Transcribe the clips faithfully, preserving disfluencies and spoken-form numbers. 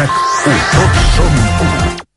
RAC u. Tots som u.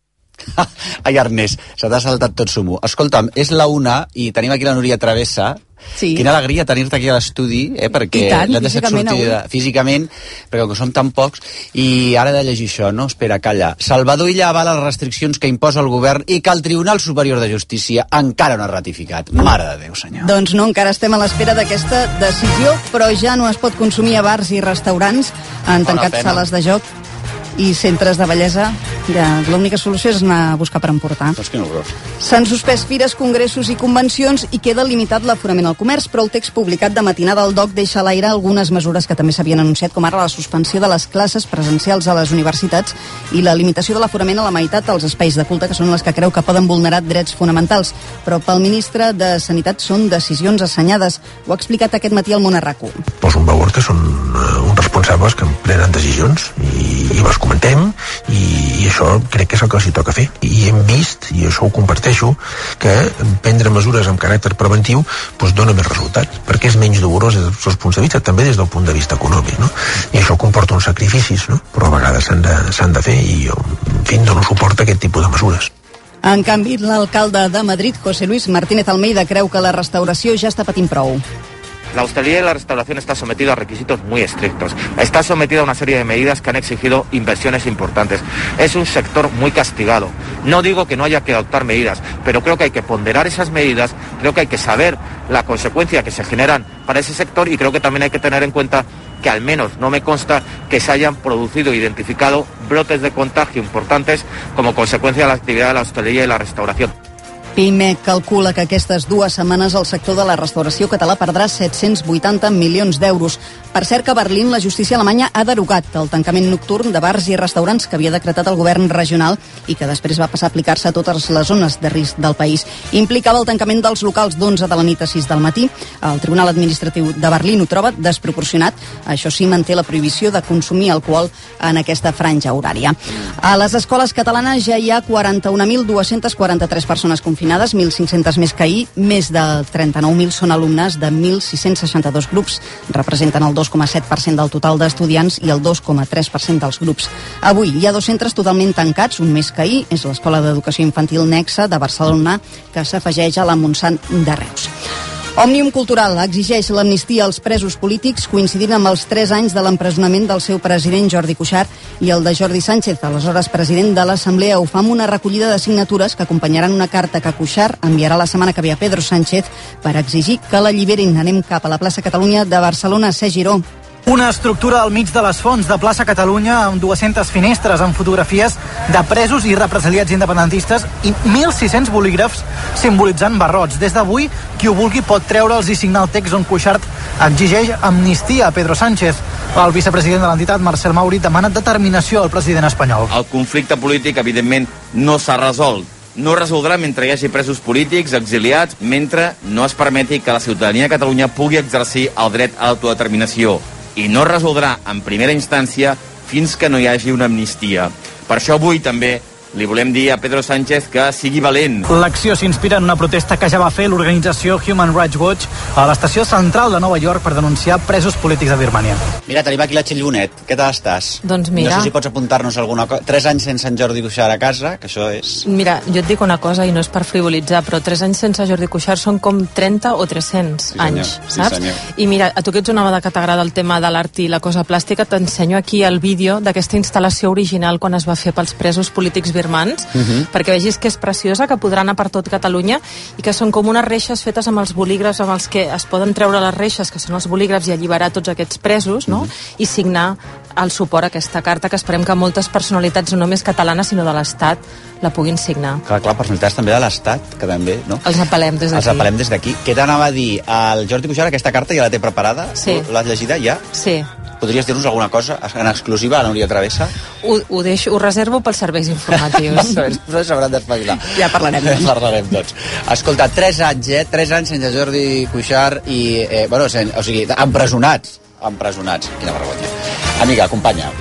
Ai, Ernest, se t'ha saltat tot sumo. Escolta'm, és la una i tenim aquí la Núria Travessa. Sí. Quina alegria tenir-te aquí a l'estudi, eh, perquè tant, l'hem deixat físicament, sortir de, físicament, perquè com que som tan pocs, i ara he de llegir això, no? Espera, calla. Salvador Illa avala les restriccions que imposa el govern i que el Tribunal Superior de Justícia encara no ha ratificat. Mare de Déu, senyor. Doncs no, encara estem a l'espera d'aquesta decisió, però ja no es pot consumir a bars i restaurants. Han tancat sales de joc i centres de bellesa. Ja, l'única solució és anar a buscar per emportar. Doncs quin horror. S'han suspès fires, congressos i convencions i queda limitat l'aforament al comerç, però el text publicat de matinada al D O C deixa a l'aire algunes mesures que també s'havien anunciat, com ara la suspensió de les classes presencials a les universitats i la limitació de l'aforament a la meitat als espais de culte, que són les que creu que poden vulnerar drets fonamentals. Però pel ministre de Sanitat són decisions assenyades. Ho ha explicat aquest matí al Món a RAC u. Poso en valor que són uh, uns responsables que prenen decisions i, i les comentem i, i això crec que és el que els hi toca fer. I hem vist, i això ho comparteixo, que prendre mesures amb caràcter preventiu doncs dona més resultats, perquè és menys dolorós des dels seus punts de vista, també des del punt de vista econòmic, no? I això comporta uns sacrificis, no? Però a vegades s'han de, s'han de fer i jo, en fi, dono suport a aquest tipus de mesures. En canvi, l'alcalde de Madrid, José Luis Martínez Almeida, creu que la restauració ja està patint prou. La hostelería y la restauración está sometido a requisitos muy estrictos. Está sometido a una serie de medidas que han exigido inversiones importantes. Es un sector muy castigado. No digo que no haya que adoptar medidas, pero creo que hay que ponderar esas medidas, creo que hay que saber la consecuencia que se generan para ese sector y creo que también hay que tener en cuenta que al menos no me consta que se hayan producido, identificado brotes de contagio importantes como consecuencia de la actividad de la hostelería y la restauración. PIMEC calcula que aquestes dues setmanes el sector de la restauració català perdrà set-cents vuitanta milions d'euros. Per cert que a Berlín la justícia alemanya ha derogat el tancament nocturn de bars i restaurants que havia decretat el govern regional i que després va passar a aplicar-se a totes les zones de risc del país. Implicava el tancament dels locals d'onze de la nit a sis del matí. El Tribunal Administratiu de Berlín ho troba desproporcionat. Això sí, manté la prohibició de consumir alcohol en aquesta franja horària. A les escoles catalanes ja hi ha quaranta-un mil dos-cents quaranta-tres persones confinades, mil cinc-cents més que ahir, més de trenta-nou mil són alumnes de mil sis-cents seixanta-dos grups, representen el dos coma set per cent del total d'estudiants i el dos coma tres per cent dels grups. Avui hi ha dos centres totalment tancats, un més que ahir, és l'Escola d'Educació Infantil Nexe de Barcelona, que s'afegeix a la Montsant de Reus. Òmnium Cultural exigeix l'amnistia als presos polítics coincidint amb els tres anys de l'empresonament del seu president Jordi Cuixart i el de Jordi Sánchez, aleshores president de l'Assemblea. Ho fa amb una recollida de signatures que acompanyaran una carta que Cuixart enviarà la setmana que ve a Pedro Sánchez per exigir que l'alliberin. Anem cap a la plaça Catalunya de Barcelona. Ser Giró. Una estructura al mig de les fonts de plaça Catalunya amb dues-centes finestres amb fotografies de presos i represaliats independentistes i mil sis-cents bolígrafs simbolitzant barrots. Des d'avui, qui ho vulgui pot treure'ls i signar el text on Cuixart exigeix amnistia a Pedro Sánchez. El vicepresident de l'entitat, Marcel Mauri, demana determinació al president espanyol. El conflicte polític, evidentment, no s'ha resolt. No es resoldrà mentre hi hagi presos polítics, exiliats, mentre no es permeti que la ciutadania de Catalunya pugui exercir el dret a l'autodeterminació. I no es resoldrà en primera instància fins que no hi hagi una amnistia. Per això avui també li volem dir a Pedro Sánchez que sigui valent. L'acció s'inspira en una protesta que ja va fer l'organització Human Rights Watch a l'estació central de Nova York per denunciar presos polítics de Birmània. Mira, tenim aquí la Txell Bonet. Què tal estàs? Doncs mira... No sé si pots apuntar-nos alguna cosa. Tres anys sense en Jordi Cuixart a casa, que això és... Mira, jo et dic una cosa, i no és per frivolitzar, però tres anys sense Jordi Cuixart són com trenta o tres-cents sí, anys, saps? Sí, I mira, a tu que ets una home que t'agrada el tema de l'art i la cosa plàstica, t'ensenyo aquí el vídeo d'aquesta instal·lació original quan es va fer pels presos polítics birmans, uh-huh. perquè vegis que és preciosa, que podrà anar per tot Catalunya i que són com unes reixes fetes amb els bolígrafs amb els que es poden treure les reixes, que són els bolígrafs, i alliberar tots aquests presos, no? Mm-hmm. I signar el suport a aquesta carta, que esperem que moltes personalitats, no només catalanes, sinó de l'Estat, la puguin signar. Clar, clar, personalitats també de l'Estat, que també, no? Els apel·lem des d'aquí. Els apel·lem des d'aquí. Què t'anava a dir? El Jordi Cuixart, aquesta carta ja la té preparada? Sí. L'has llegida ja? Sí. Podries dir-nos alguna cosa en exclusiva a la Núria Travessa? Ho, ho, deixo, ho reservo pels serveis informatius. No s'hauran d'espavilar. Ja parlarem. Ja parlarem tots. Escolta, tres anys, eh? Tres anys sense Jordi Cuixart i... Eh, bueno, sen, o sigui, empresonats. Empresonats. Quina vergonya. Amiga, acompanya.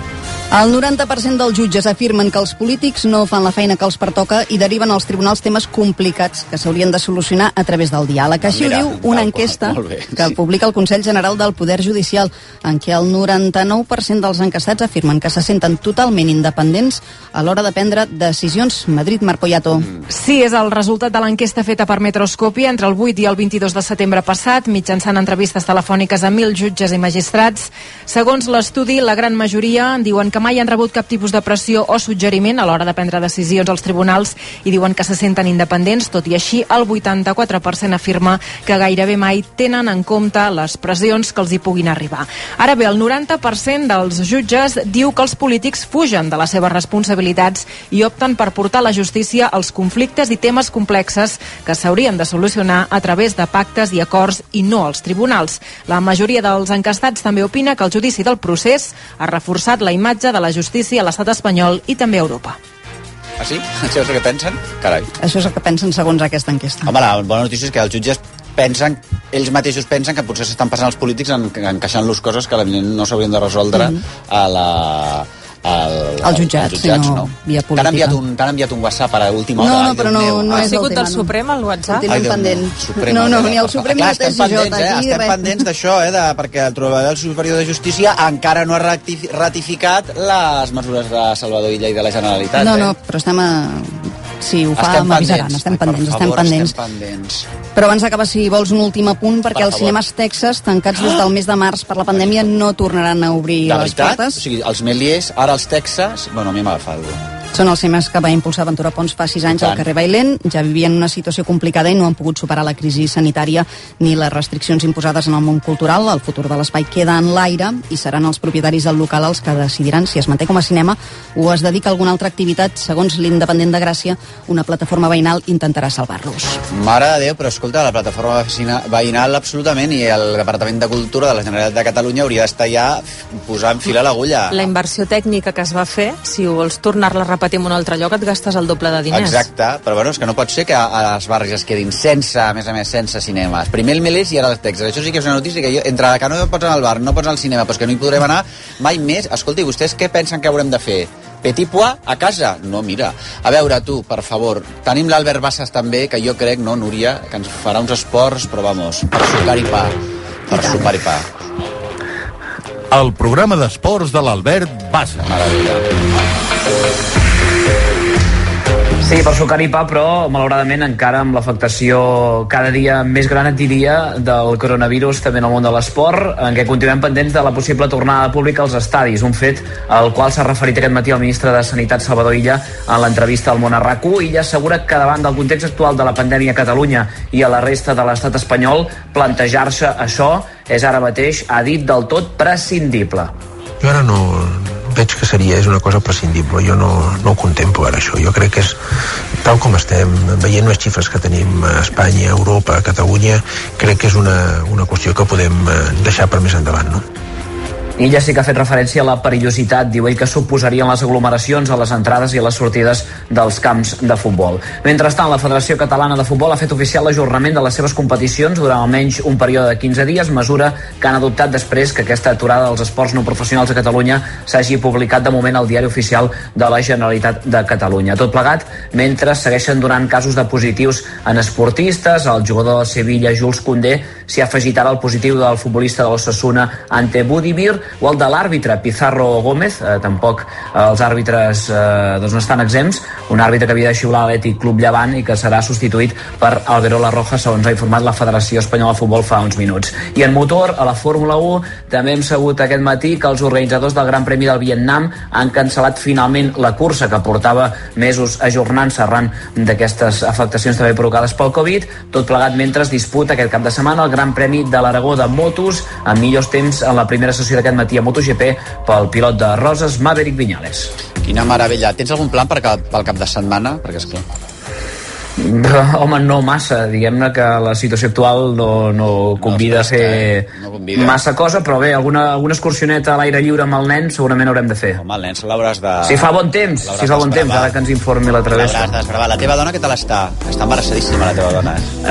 El noranta per cent dels jutges afirmen que els polítics no fan la feina que els pertoca i deriven als tribunals temes complicats que s'haurien de solucionar a través del diàleg. Així ho diu una enquesta que publica el Consell General del Poder Judicial, en què el noranta-nou per cent dels enquestats afirmen que se senten totalment independents a l'hora de prendre decisions. Madrid, Marc Poyato. Sí, és el resultat de l'enquesta feta per Metroscopy entre el vuit i el vint-i-dos de setembre passat, mitjançant entrevistes telefòniques a mil jutges i magistrats. Segons l'estudi, la gran majoria diuen que que mai han rebut cap tipus de pressió o suggeriment a l'hora de prendre decisions als tribunals i diuen que se senten independents. Tot i així, el vuitanta-quatre per cent afirma que gairebé mai tenen en compte les pressions que els hi puguin arribar. Ara bé, el noranta per cent dels jutges diu que els polítics fugen de les seves responsabilitats i opten per portar a la justícia els conflictes i temes complexes que s'haurien de solucionar a través de pactes i acords i no als tribunals. La majoria dels enquestats també opina que el judici del procés ha reforçat la imatge de la justícia a l'estat espanyol i també a Europa. Ah, sí? Això és el que pensen? Carai. Això és el que pensen segons aquesta enquesta. Home, la bona notícia és que els jutges pensen, ells mateixos pensen que potser s'estan passant els polítics en, encaixant-los coses que no s'haurien de resoldre mm-hmm. a la... Al, als jutjats, als jutjats no, no. Via política. T'han enviat, un, t'han enviat un WhatsApp a l'última hora. No, no, però no, no ha és sigut el tema. del Suprem, el WhatsApp? Ho tenen pendent. Suprema, no, no, eh? ni el Suprem Clar, ni el estem pendents, eh? aquí, Estem res. pendents d'això, eh? De, perquè el Tribunal Superior de Justícia encara no ha ratificat les mesures de Salvador Illa i de la Generalitat. No, eh? no, però estem a... Si ho fa, m'avisaran. Estem Ai, pendents, favor, estem pendents. estem pendents. Però abans d'acabar, si vols un últim apunt, perquè els cinemes Texas, tancats des del mes de març per la pandèmia, no tornaran a obrir de les veritat? portes. O sigui, els Méliès, ara els Texas... Bueno, a mi m'ha agafat alguna. Són els cinemes que va impulsar Ventura Pons fa sis anys al carrer Bailén. Ja vivien una situació complicada i no han pogut superar la crisi sanitària ni les restriccions imposades en el món cultural. El futur de l'espai queda en l'aire i seran els propietaris del local els que decidiran si es manté com a cinema o es dedica a alguna altra activitat. Segons l'Independent de Gràcia, una plataforma veïnal intentarà salvar-los. Mare de Déu, però escolta, la plataforma veïnal absolutament, i el Departament de Cultura de la Generalitat de Catalunya hauria d'estar ja posant fil a l'agulla. La inversió tècnica que es va fer, si ho vols tornar-la a repetir en un altre lloc, et gastes el doble de diners. Exacte, però bueno, és que no pot ser que els barris es quedin sense, a més a més, sense cinemes. Primer el Méliès i ara el Texas. Això sí que és una notícia que jo, entre que no pots anar al bar, no pots anar al cinema, però que no hi podrem anar mai més. Escolta, i vostès què pensen que haurem de fer? Petit pois a casa? No, mira. A veure, tu, per favor, tenim l'Albert Bassas també, que jo crec, no, Núria, que ens farà uns esports, però vamos, per sucar i pa. Per sucar i pa. El programa d'esports de l'Albert Bassas. Meravella. Sí, per sucar i pa, però malauradament encara amb l'afectació cada dia més gran, et diria, del coronavirus també en el món de l'esport, en què continuem pendents de la possible tornada pública als estadis, un fet al qual s'ha referit aquest matí el ministre de Sanitat Salvador Illa en l'entrevista al Món a RAC u. Illa assegura que davant del context actual de la pandèmia a Catalunya i a la resta de l'estat espanyol, plantejar-se això és ara mateix, ha dit, del tot prescindible. Jo ara no... veig que seria, és una cosa prescindible. Jo no, no ho contemplo ara, això. Jo crec que és, tal com estem veient les xifres que tenim a Espanya, a Europa, a Catalunya, crec que és una, una qüestió que podem deixar per més endavant, no? Illa sí que ha fet referència a la perillositat, diu ell, que suposarien les aglomeracions a les entrades i a les sortides dels camps de futbol. Mentrestant, la Federació Catalana de Futbol ha fet oficial l'ajornament de les seves competicions durant almenys un període de quinze dies, mesura que han adoptat després que aquesta aturada dels esports no professionals a Catalunya s'hagi publicat de moment al Diari Oficial de la Generalitat de Catalunya. Tot plegat, mentre segueixen donant casos de positius en esportistes, el jugador de Sevilla, Jules Koundé, s'hi ha afegit ara el positiu del futbolista de l'Osasuna, Ante Budimir, o el de l'àrbitre Pizarro Gómez. Eh, tampoc eh, els àrbitres eh, doncs no estan exempts, un àrbitre que havia de xiular l'Atlètic Club Llevant i que serà substituït per Alberola Roja, segons ha informat la Federació Espanyola de Futbol fa uns minuts. I en motor, a la Fórmula u, també hem sabut aquest matí que els organitzadors del Gran Premi del Vietnam han cancel·lat finalment la cursa, que portava mesos ajornant-se arran d'aquestes afectacions també provocades pel Covid, tot plegat mentre es disputa aquest cap de setmana el Gran Premi de l'Aragó de motos, amb millors temps en la primera sessió d'aquest matí a MotoGP pel pilot de Roses, Maverick Viñales. Quina meravella. Tens algun plan per cap, pel cap de setmana? Perquè, esclar... Home, no massa. Diguem-ne que la situació actual no, no convida no, a fer no convida. massa cosa, però bé, alguna, alguna excursioneta a l'aire lliure amb el nen segurament haurem de fer. Home, el nen se l'hauràs de... Si fa bon temps, si fa bon temps, ara que ens informi la travessa. L'hauràs d'esbravar. La teva dona què tal està? Està embarassadíssima, la teva dona, eh? Es,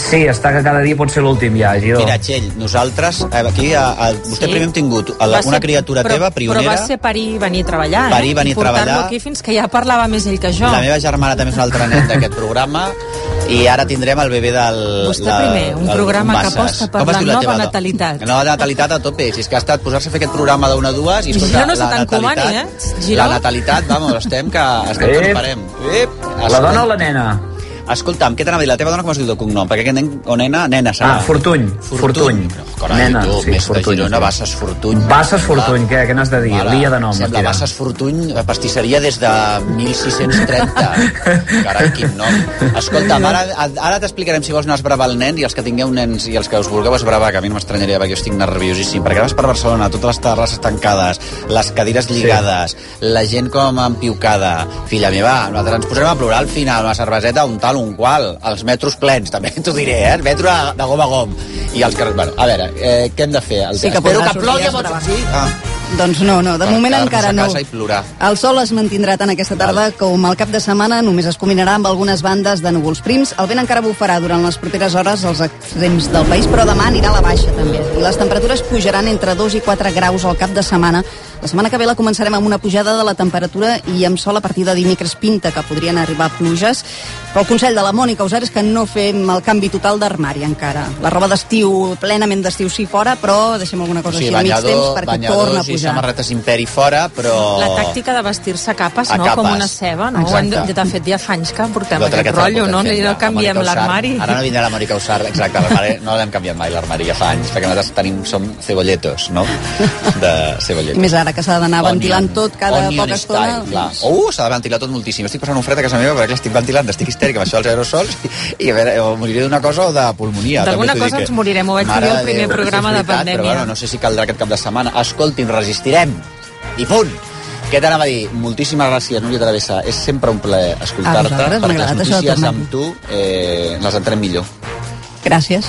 Sí, està que cada dia pot ser l'últim ja, Gio. Mira, Txell, nosaltres, aquí, a, a, vostè Sí. primer hem tingut a la, Va ser- una criatura però, teva, pionera. Però va ser parir i venir a treballar, eh? Parir i venir a portar-lo treballar. aquí fins que ja parlava més ell que jo. La meva germana també és un altre nen d'aquest programa i ara tindrem el bebè del... Vostè la, primer, un del programa que Bassas. aposta per Com es la diu nova teva do- natalitat. La nova natalitat a tope. Si és que ha estat posar-se a fer aquest programa d'una a dues i escolta, Giró no se la t'encomani, natalitat... eh? Giró? La natalitat, vamos, estem que, estem que Ep. ens parem. Ep. La dona o la nena? Escolta'm, què t'anava a dir? La teva dona com es diu de cognom? Perquè aquest nen o nena, nena serà. Ah, Fortuny. Fortuny. Carai, Nena, tu, sí, més Fortuny. de Girona, Basses Fortuny. Basses Fortuny, què, què n'has de dir? L'illa de nom. Sembla tira. Basses Fortuny, pastisseria des de mil sis-cents trenta. Carai, quin nom. Escolta'm, ara, ara t'explicarem si vols anar a esbravar el nen i els que tingueu nens i els que us vulgueu esbravar, que a mi no m'estranyaria perquè jo estic nerviosíssim, perquè vas per Barcelona, totes les terrasses tancades, les cadires lligades, sí. la gent com empiucada. Filla meva, nosaltres ens posarem a plorar al final, una cerveseta, un tal, un qual, els metros plens, també t'ho diré, eh? El metro de gom a gom. I els carrers... Bueno, a veure, eh, què hem de fer? El... Sí que Espero podrà que plogui sortir a a esbravar. sí? Ah. Doncs no, no, de Per moment quedar-nos encara a no. casa i plorar. El sol es mantindrà tant aquesta tarda com el cap de setmana, només es combinarà amb algunes bandes de núvols prims. El vent encara bufarà durant les properes hores als extrems del país, però demà anirà a la baixa també. I les temperatures pujaran entre dos i quatre graus al cap de setmana. La setmana que ve la començarem amb una pujada de la temperatura i amb sol a partir de dimecres pinta que podrien arribar pluges. Però el consell de la Mònica Usar és que no fem el canvi total d'armari encara. La roba d'estiu, plenament d'estiu sí fora, però deixem alguna cosa O sigui, així al mig banyador, temps perquè torna a banyadors i pujar. samarretes imperi fora, però... La tàctica de vestir-se a capes, A no? capes. Com una ceba, no? Exacte. Ho hem de, de fet, ja fa anys que portem Tota aquest aquesta rotllo, no? portem fent, No ja. canviem La Mònica Usar. l'armari. Ara no vindrà la Mònica Usar, exacte, l'armari no l'hem canviat mai, l'armari ja fa anys, perquè nosaltres tenim, som cebolletos, no? De cebolletos. I més ara que s'ha d'anar Onion. ventilant tot cada Onion poca style, estona. clar. Uh, s'ha de ventilar tot moltíssim. Estic passant un fred a casa meva perquè estic ventilant, estic histèric amb això dels aerosols i, i a veure, o moriré d'una cosa o de pulmonia. D'alguna també t'ho cosa dic ens que- morirem, ho vaig dir Mare al de primer Déu, programa és de veritat, pandèmia. Però bueno, no sé si caldrà aquest cap de setmana. Escolti'm, resistirem. I punt. Què t'anava a dir? Moltíssimes gràcies, Núria Travessa. És sempre un plaer A escoltar-te, vosaltres, m'ha perquè les agradat això de notícies tornar amb tu eh, les entenem millor. Gràcies.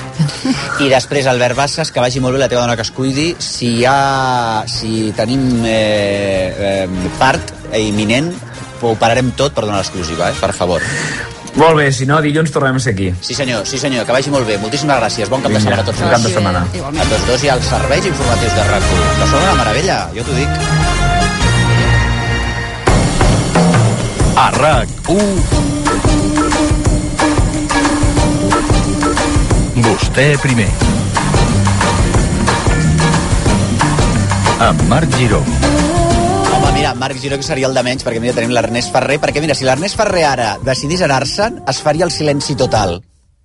I després, Albert Bassas, que vagi molt bé la teva dona que es cuidi. Si hi ha... Si tenim eh, eh, part imminent, ho pararem tot per donar l'exclusiva, eh? Per favor. Molt bé, si no, dilluns tornem a ser aquí. Sí senyor, sí senyor, que vagi molt bé. Moltíssimes gràcies. Bon cap de Vinga, setmana a tots. bon cap de setmana. A tots dos i als serveis informatius de RAC u, que són una meravella, jo t'ho dic. A RAC u Vostè primer. Amb Marc Giró. Home, mira, Marc Giró, que seria el de menys, perquè mira, tenim l'Ernest Ferrer, perquè mira, si l'Ernest Ferrer ara decidís anar-se'n, es faria el silenci total.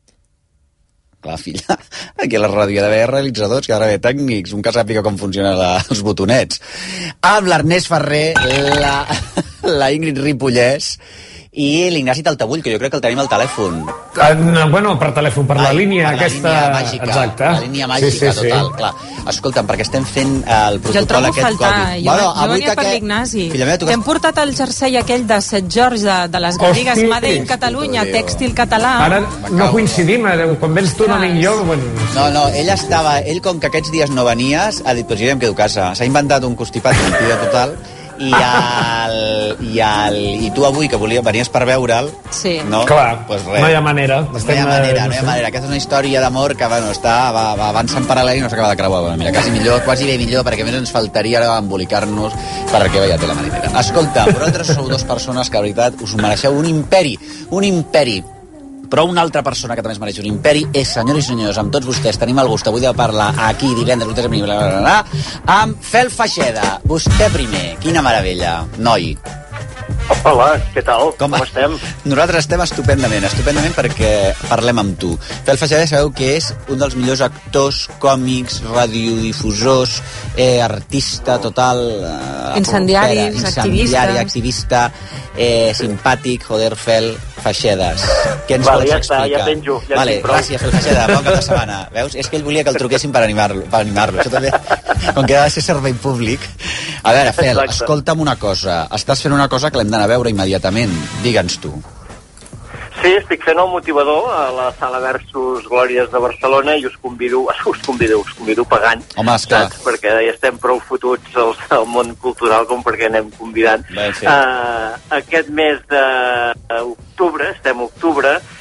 Clar, filla, aquí a la ràdio hi ha d'haver realitzadors, que hi ha d'haver tècnics, un que sàpiga com funcionen la, els botonets. Amb l'Ernest Ferrer, la, la Ingrid Ripollès i l'Ignasi Taltabull, que jo crec que el tenim al telèfon. Uh, bueno, per telèfon, per la Ai, línia per aquesta... La línia màgica, exacte. la línia màgica, sí, sí, total, sí. clar. Escolta'm, perquè estem fent el Jo el protocol trobo a aquest faltar. Covid. Jo, Bueno, jo avui venia per que- l'Ignasi. Filla meva, tu Que hem portat el jersei aquell de Sant George, de, de les garrigues, Hosti. Made in Catalunya, tèxtil català. Ara no coincidim, eh? Quan vens tu no vinc jo... Bueno, No, no, ell estava... Ell, com que aquests dies no venies, ha dit, pues jo ja em quedo a casa. S'ha inventat un constipat mentida total i, el, i, el, i tu avui, que volia, venies per veure'l, sí. no? clar, pues res. no hi ha manera. No hi Estem, ha eh, manera, no hi sé. ha manera. Aquesta és una història d'amor que, bueno, està, va, va avançar en paral·lel i no s'acaba de creuar. Bueno, mira, quasi millor, quasi bé millor, perquè a més ens faltaria ara embolicar-nos perquè veia té la marinera. Escolta, vosaltres sou dues persones que, a veritat, us mereixeu un imperi, un imperi. Però una altra persona que també es mereix un imperi és, senyors i senyors, amb tots vostès tenim el gust avui de parlar aquí divendres, bla, bla, bla, bla, amb Fel Feixeda. Vostè primer, quina meravella, noi. Hola, què tal? Com, Com estem? Nosaltres estem estupendament, estupendament perquè parlem amb tu. Fel Feixeda sabeu que és un dels millors actors, còmics, radiodifusors, eh, artista total... Eh, Incendiaris, propera, activista. Incendiari, activista, eh, simpàtic, joder, Fel Feixedes. Què ens Vale, vols ja està, explicar? ja penjo, ja vale, tinc prou. gràcies, Fel Feixeda, bon cap de setmana. Veus? És que ell volia que el truquessin per animar-lo. Per animar-lo. Això també, com que ha de ser servei públic. A veure, Fel, Exacte. escolta'm una cosa. Estàs fent una cosa que l'hem d'anar a veure immediatament. Digue'ns tu. Sí, estic fent el motivador a la Sala Versus Glòries de Barcelona i us convido, us convido, us convido pagant. Home, esclar. Saps? Perquè ja estem prou fotuts al, al món cultural com perquè anem convidant. Ben fet. Uh, aquest mes d'octubre, estem a octubre,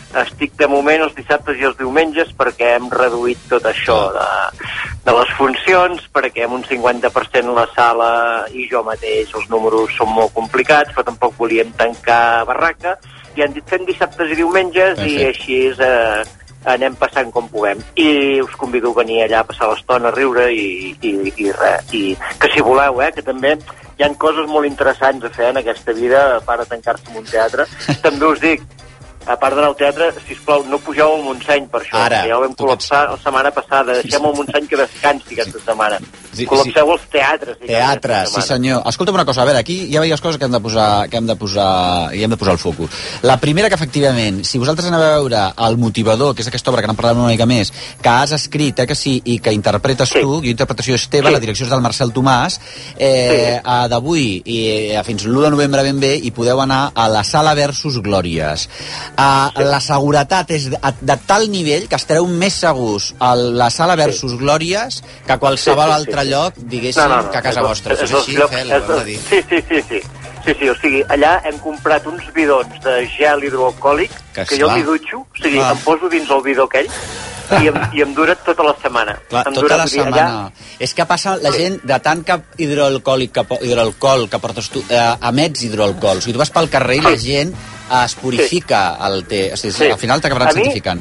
estic de moment els dissabtes i els diumenges perquè hem reduït tot això de, de les funcions, perquè amb un cinquanta per cent la sala i jo mateix els números són molt complicats, però tampoc volíem tancar barraca, i han dit fem dissabtes i diumenges. Perfecte. I així és, eh, anem passant com puguem. I us convido a venir allà a passar l'estona, a riure i, i, i res. I que si voleu, eh, que també hi ha coses molt interessants a fer en aquesta vida, a part de tancar-se en un teatre. També us dic, a part d'anar al teatre, sisplau, no pugeu al Montseny per això. Ara, ja ho vam col·lapsar la setmana passada. Deixem el Montseny que descansi aquesta setmana. Sí, col·lapseu sí. Els teatres. Teatres, sí senyor. Escolta'm una cosa, a veure, aquí hi ha diverses coses que hem de posar, que hem de posar, i hem de posar el focus. La primera, que efectivament, si vosaltres aneu a veure El motivador, que és aquesta obra que n'hem parlat una mica més, que has escrit, eh, que sí, i que interpretes sí. tu, i interpretació és teva, sí. La direcció és del Marcel Tomàs, eh, sí. d'avui i eh, fins l'u de novembre ben bé, i podeu anar a la Sala Versus Glòries. Uh, sí. La seguretat és de, de tal nivell que estareu més segurs a la Sala Versus sí. Glòries que a qualsevol sí, sí, sí, altre sí. lloc, diguéssim, no, no, no. que a casa és vostra. És, és, és així, llocs, Fel, és, és, sí, sí, sí, sí. Sí, sí, o sigui, allà hem comprat uns bidons de gel hidroalcohòlic que, que jo m'hi dutxo, o sigui, ah. em poso dins el bidó aquell i em, i em dura tota la setmana. Clar, em tota dura, la setmana. Allà... És que passa la gent de tant que hidroalcohòlic que, hidroalcohol que portes tu, eh, emets hidroalcohol. O sigui, tu vas pel carrer i la gent es purifica sí. el té. O sigui, sí. Al final t'acabaran certificant.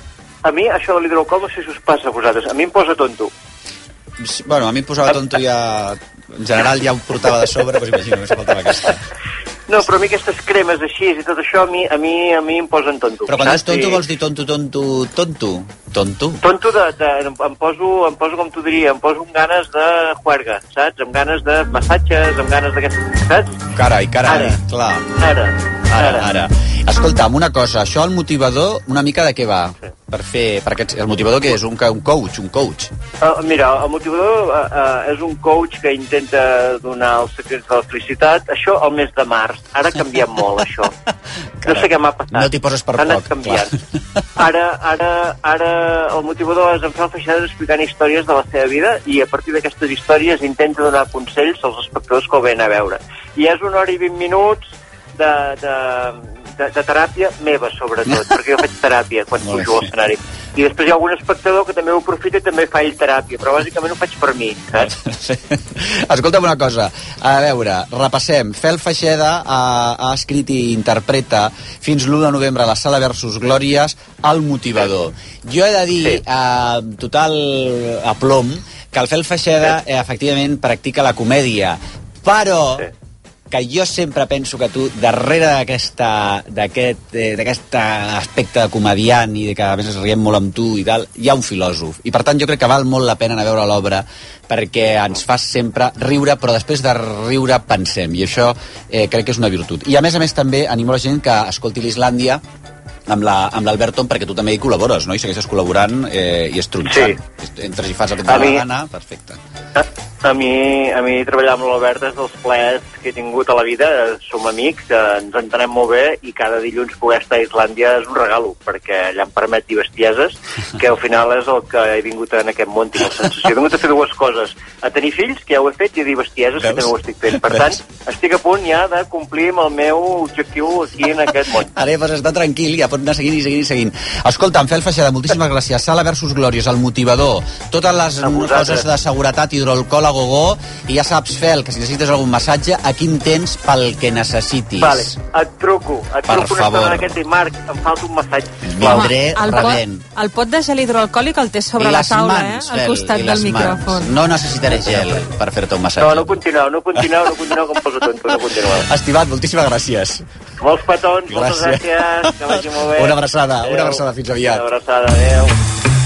A mi, això de l'hidroalcohol, no sé si us passa a vosaltres. A mi em posa tonto. Bueno, a mi em posava tonto ja... En general ja ho portava de sobre, doncs imagino, només faltava aquesta. No, però a mi aquestes cremes així i tot això a mi, a mi, a mi em posen tonto. Però quan dius tonto vols dir tonto, tonto, tonto? Tonto? Tonto de... de em, poso, em poso, com t'ho diria, em poso amb ganes de juerga, saps? Amb ganes de massatges, amb ganes d'aquestes... Saps? Carai, carai, ara, clar. Ara, ara, ara. ara. Escolta'm, una cosa, això el motivador, una mica de què va? Sí. Per fer... Per aquest, el motivador què és? Un, un coach, un coach? Uh, mira, el motivador uh, uh, és un coach que intenta donar els secrets de la felicitat. Això al mes de març. Ara ha canviat molt, això. Carai, no sé què m'ha passat. No t'hi poses per poc, clar. Ara, ara, ara el motivador és en Fel Feixedas explicant històries de la seva vida i a partir d'aquestes històries intenta donar consells als espectadors que ho venen a veure. I és una hora i vint minuts de... de De, de teràpia meva, sobretot, perquè jo faig teràpia quan pujo a l'escenari. I després hi ha algun espectador que també ho aprofita i també fa ell teràpia, però bàsicament ho faig per mi, saps? Sí. Escolta'm una cosa, a veure, repassem. Fel Feixeda ha, ha escrit i interpreta fins l'u de novembre a la Sala Versus Glòries El motivador. Jo he de dir, sí. a total aplom, que el Fel Feixeda sí. efectivament practica la comèdia, però... Sí. que jo sempre penso que tu, darrere d'aquesta d'aquest eh, d'aquest aspecte de comediant i de que a més es riem molt amb tu i tal, hi ha un filòsof. I per tant jo crec que val molt la pena anar a veure l'obra perquè ens fa sempre riure, però després de riure pensem. I això eh, crec que és una virtut. I a més a més també animo la gent que escolti l'Islàndia amb l'Albert Tom, perquè tu també hi col·labores, no? I segueixes col·laborant eh, i és tronxant. Sí. Entres i fas el que et dona la gana, perfecte. A, a mi, a mi treballar amb l'Albert és dels plaers que he tingut a la vida. Som amics, ens entenem molt bé i cada dilluns poder estar a Islàndia és un regalo, perquè allà em permet dir bestieses, que al final és el que he vingut en aquest món, tinc la sensació. He vingut a fer dues coses, a tenir fills, que ja ho he fet, i a dir bestieses, Veus? que també ho estic fent. Per tant, estic a punt ja de complir amb el meu objectiu aquí en aquest món. Ara pots estar tranquil, ja pots anar seguint i seguint i seguint. Escolta, en Fel Feixeda, moltíssimes gràcies. Sala Versus Glòries, El motivador, totes les coses de seguretat, hidroalcohol a gogó, i ja saps, Fel, que si necessites algun massatge, aquí en tens pel que necessitis. Vale, et truco, et per truco favor. una estona aquest i Marc, em falta un massatge. Vindré el rebent. Pot, el pot de gel hidroalcohòlic el té sobre la taula, mans, eh? Al costat Fel, del micròfon. No necessitaré gel per fer-te un massatge. No, no continueu, no continueu, no continueu, que em poso tonto, no continueu. Estimat, moltíssimes gràcies. Molts petons, gràcies. moltes gràcies, que vagi molt bé. Una abraçada, adeu. una abraçada, fins aviat. Una abraçada, adeu.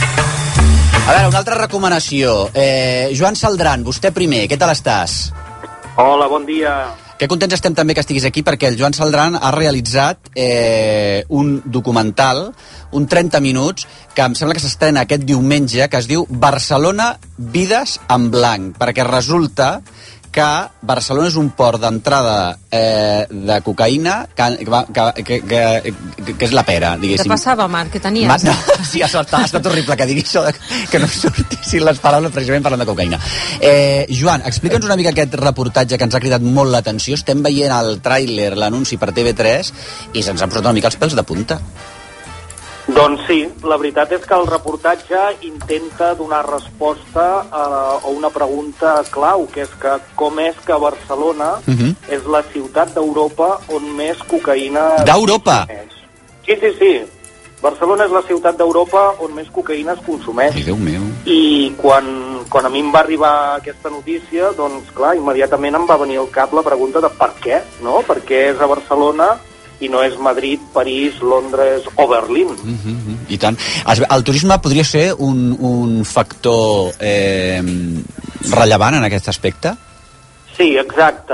A veure, una altra recomanació. Eh, Joan Saldran, vostè primer, què tal estàs? Hola, bon dia. Que contents estem també que estiguis aquí, perquè el Joan Saldran ha realitzat eh, un documental, un trenta minuts, que em sembla que s'estrena aquest diumenge, que es diu Barcelona, vides en blanc, perquè resulta que Barcelona és un port d'entrada eh, de cocaïna que, que, que, que, que és la pera, diguéssim. Què passava, Marc? Què tenies? Ma, no, sí, ha estat, ha estat horrible que digui això, que no sortissin les paraules precisament parlant de cocaïna. Eh, Joan, explica'ns una mica aquest reportatge que ens ha cridat molt l'atenció. Estem veient el tràiler, l'anunci per T V tres, i se'ns han posat una mica els pèls de punta. Doncs sí, la veritat és que el reportatge intenta donar resposta a, a una pregunta clau, que és que com és que Barcelona uh-huh. és la ciutat d'Europa on més cocaïna... D'Europa? Sí, sí, sí. Barcelona és la ciutat d'Europa on més cocaïna es consumeix. Ai, Déu meu. I quan, quan a mi em va arribar aquesta notícia, doncs clar, immediatament em va venir al cap la pregunta de per què, no? Per què és a Barcelona i no és Madrid, París, Londres o Berlín. Uh-huh, I tant. El turisme podria ser un, un factor eh, rellevant en aquest aspecte? Sí, exacte.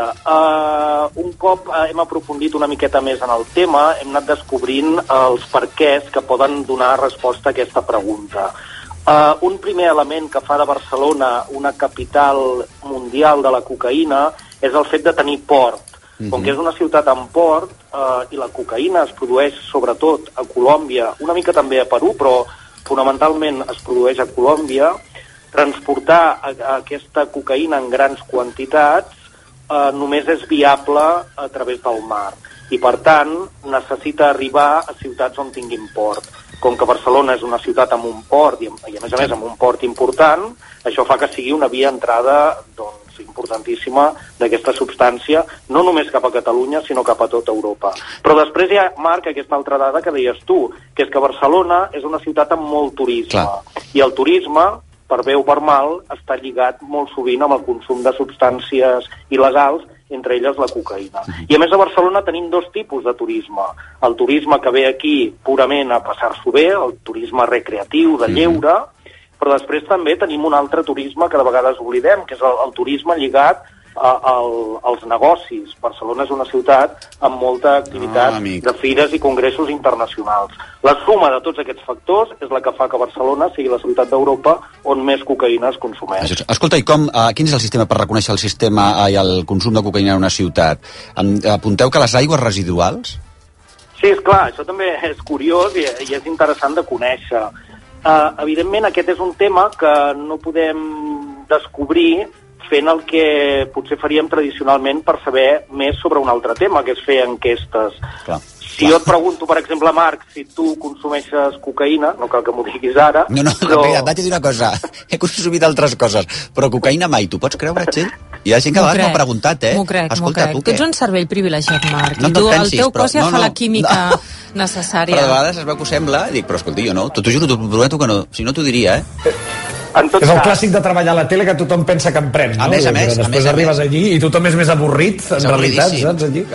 Uh, un cop uh, hem aprofundit una miqueta més en el tema, hem anat descobrint els perquès que poden donar resposta a aquesta pregunta. Uh, un primer element que fa de Barcelona una capital mundial de la cocaïna és el fet de tenir port. Com que és una ciutat amb port eh, i la cocaïna es produeix sobretot a Colòmbia, una mica també a Perú, però fonamentalment es produeix a Colòmbia, transportar a, a aquesta cocaïna en grans quantitats eh, només és viable a través del mar. I per tant necessita arribar a ciutats on tinguin port. Com que Barcelona és una ciutat amb un port i, i a més a més amb un port important, això fa que sigui una via d'entrada doncs, importantíssima d'aquesta substància, no només cap a Catalunya, sinó cap a tota Europa. Però després hi ha, Marc, aquesta altra dada que deies tu, que és que Barcelona és una ciutat amb molt turisme. Clar. I el turisme, per bé o per mal, està lligat molt sovint amb el consum de substàncies il·legals, entre elles la cocaïna. I a més a Barcelona tenim dos tipus de turisme. El turisme que ve aquí purament a passar-s'ho bé, el turisme recreatiu, de lleure, però després també tenim un altre turisme que de vegades oblidem, que és el, el turisme lligat a, al, als negocis. Barcelona és una ciutat amb molta activitat ah, de fires i congressos internacionals. La suma de tots aquests factors és la que fa que Barcelona sigui la ciutat d'Europa on més cocaïna es consumeix. Escolta, i com, uh, quin és el sistema per reconèixer el sistema uh, i el consum de cocaïna en una ciutat? Um, apunteu que les aigües residuals? Sí, és clar, això també és curiós i, i és interessant de conèixer. Uh, evidentment aquest és un tema que no podem descobrir fent el que potser faríem tradicionalment per saber més sobre un altre tema, que és fer enquestes. Clar. Si jo et pregunto, per exemple, Marc, si tu consumeixes cocaïna, no cal que m'ho diguis ara... No, no, però... vaig a dir una cosa, he consumit altres coses, però cocaïna mai, tu pots creure, Txell? Hi ha gent que a vegades m'ha preguntat, eh? M'ho crec, Escolta, m'ho crec. Tu, tu ets un cervell privilegiat, Marc, no i tu, pensis, el teu cos ja no, fa no, la química no. necessària. Però de vegades es veu que ho sembla, i dic, però escolti, jo no, t'ho juro, t'ho prometo que no, si no t'ho diria, eh? En tot és el clàssic de treballar a la tele que tothom pensa que emprèn, no? A més a més. Però després a més, arribes a més. allí i tothom és més avorrit, en realitat, saps, allí?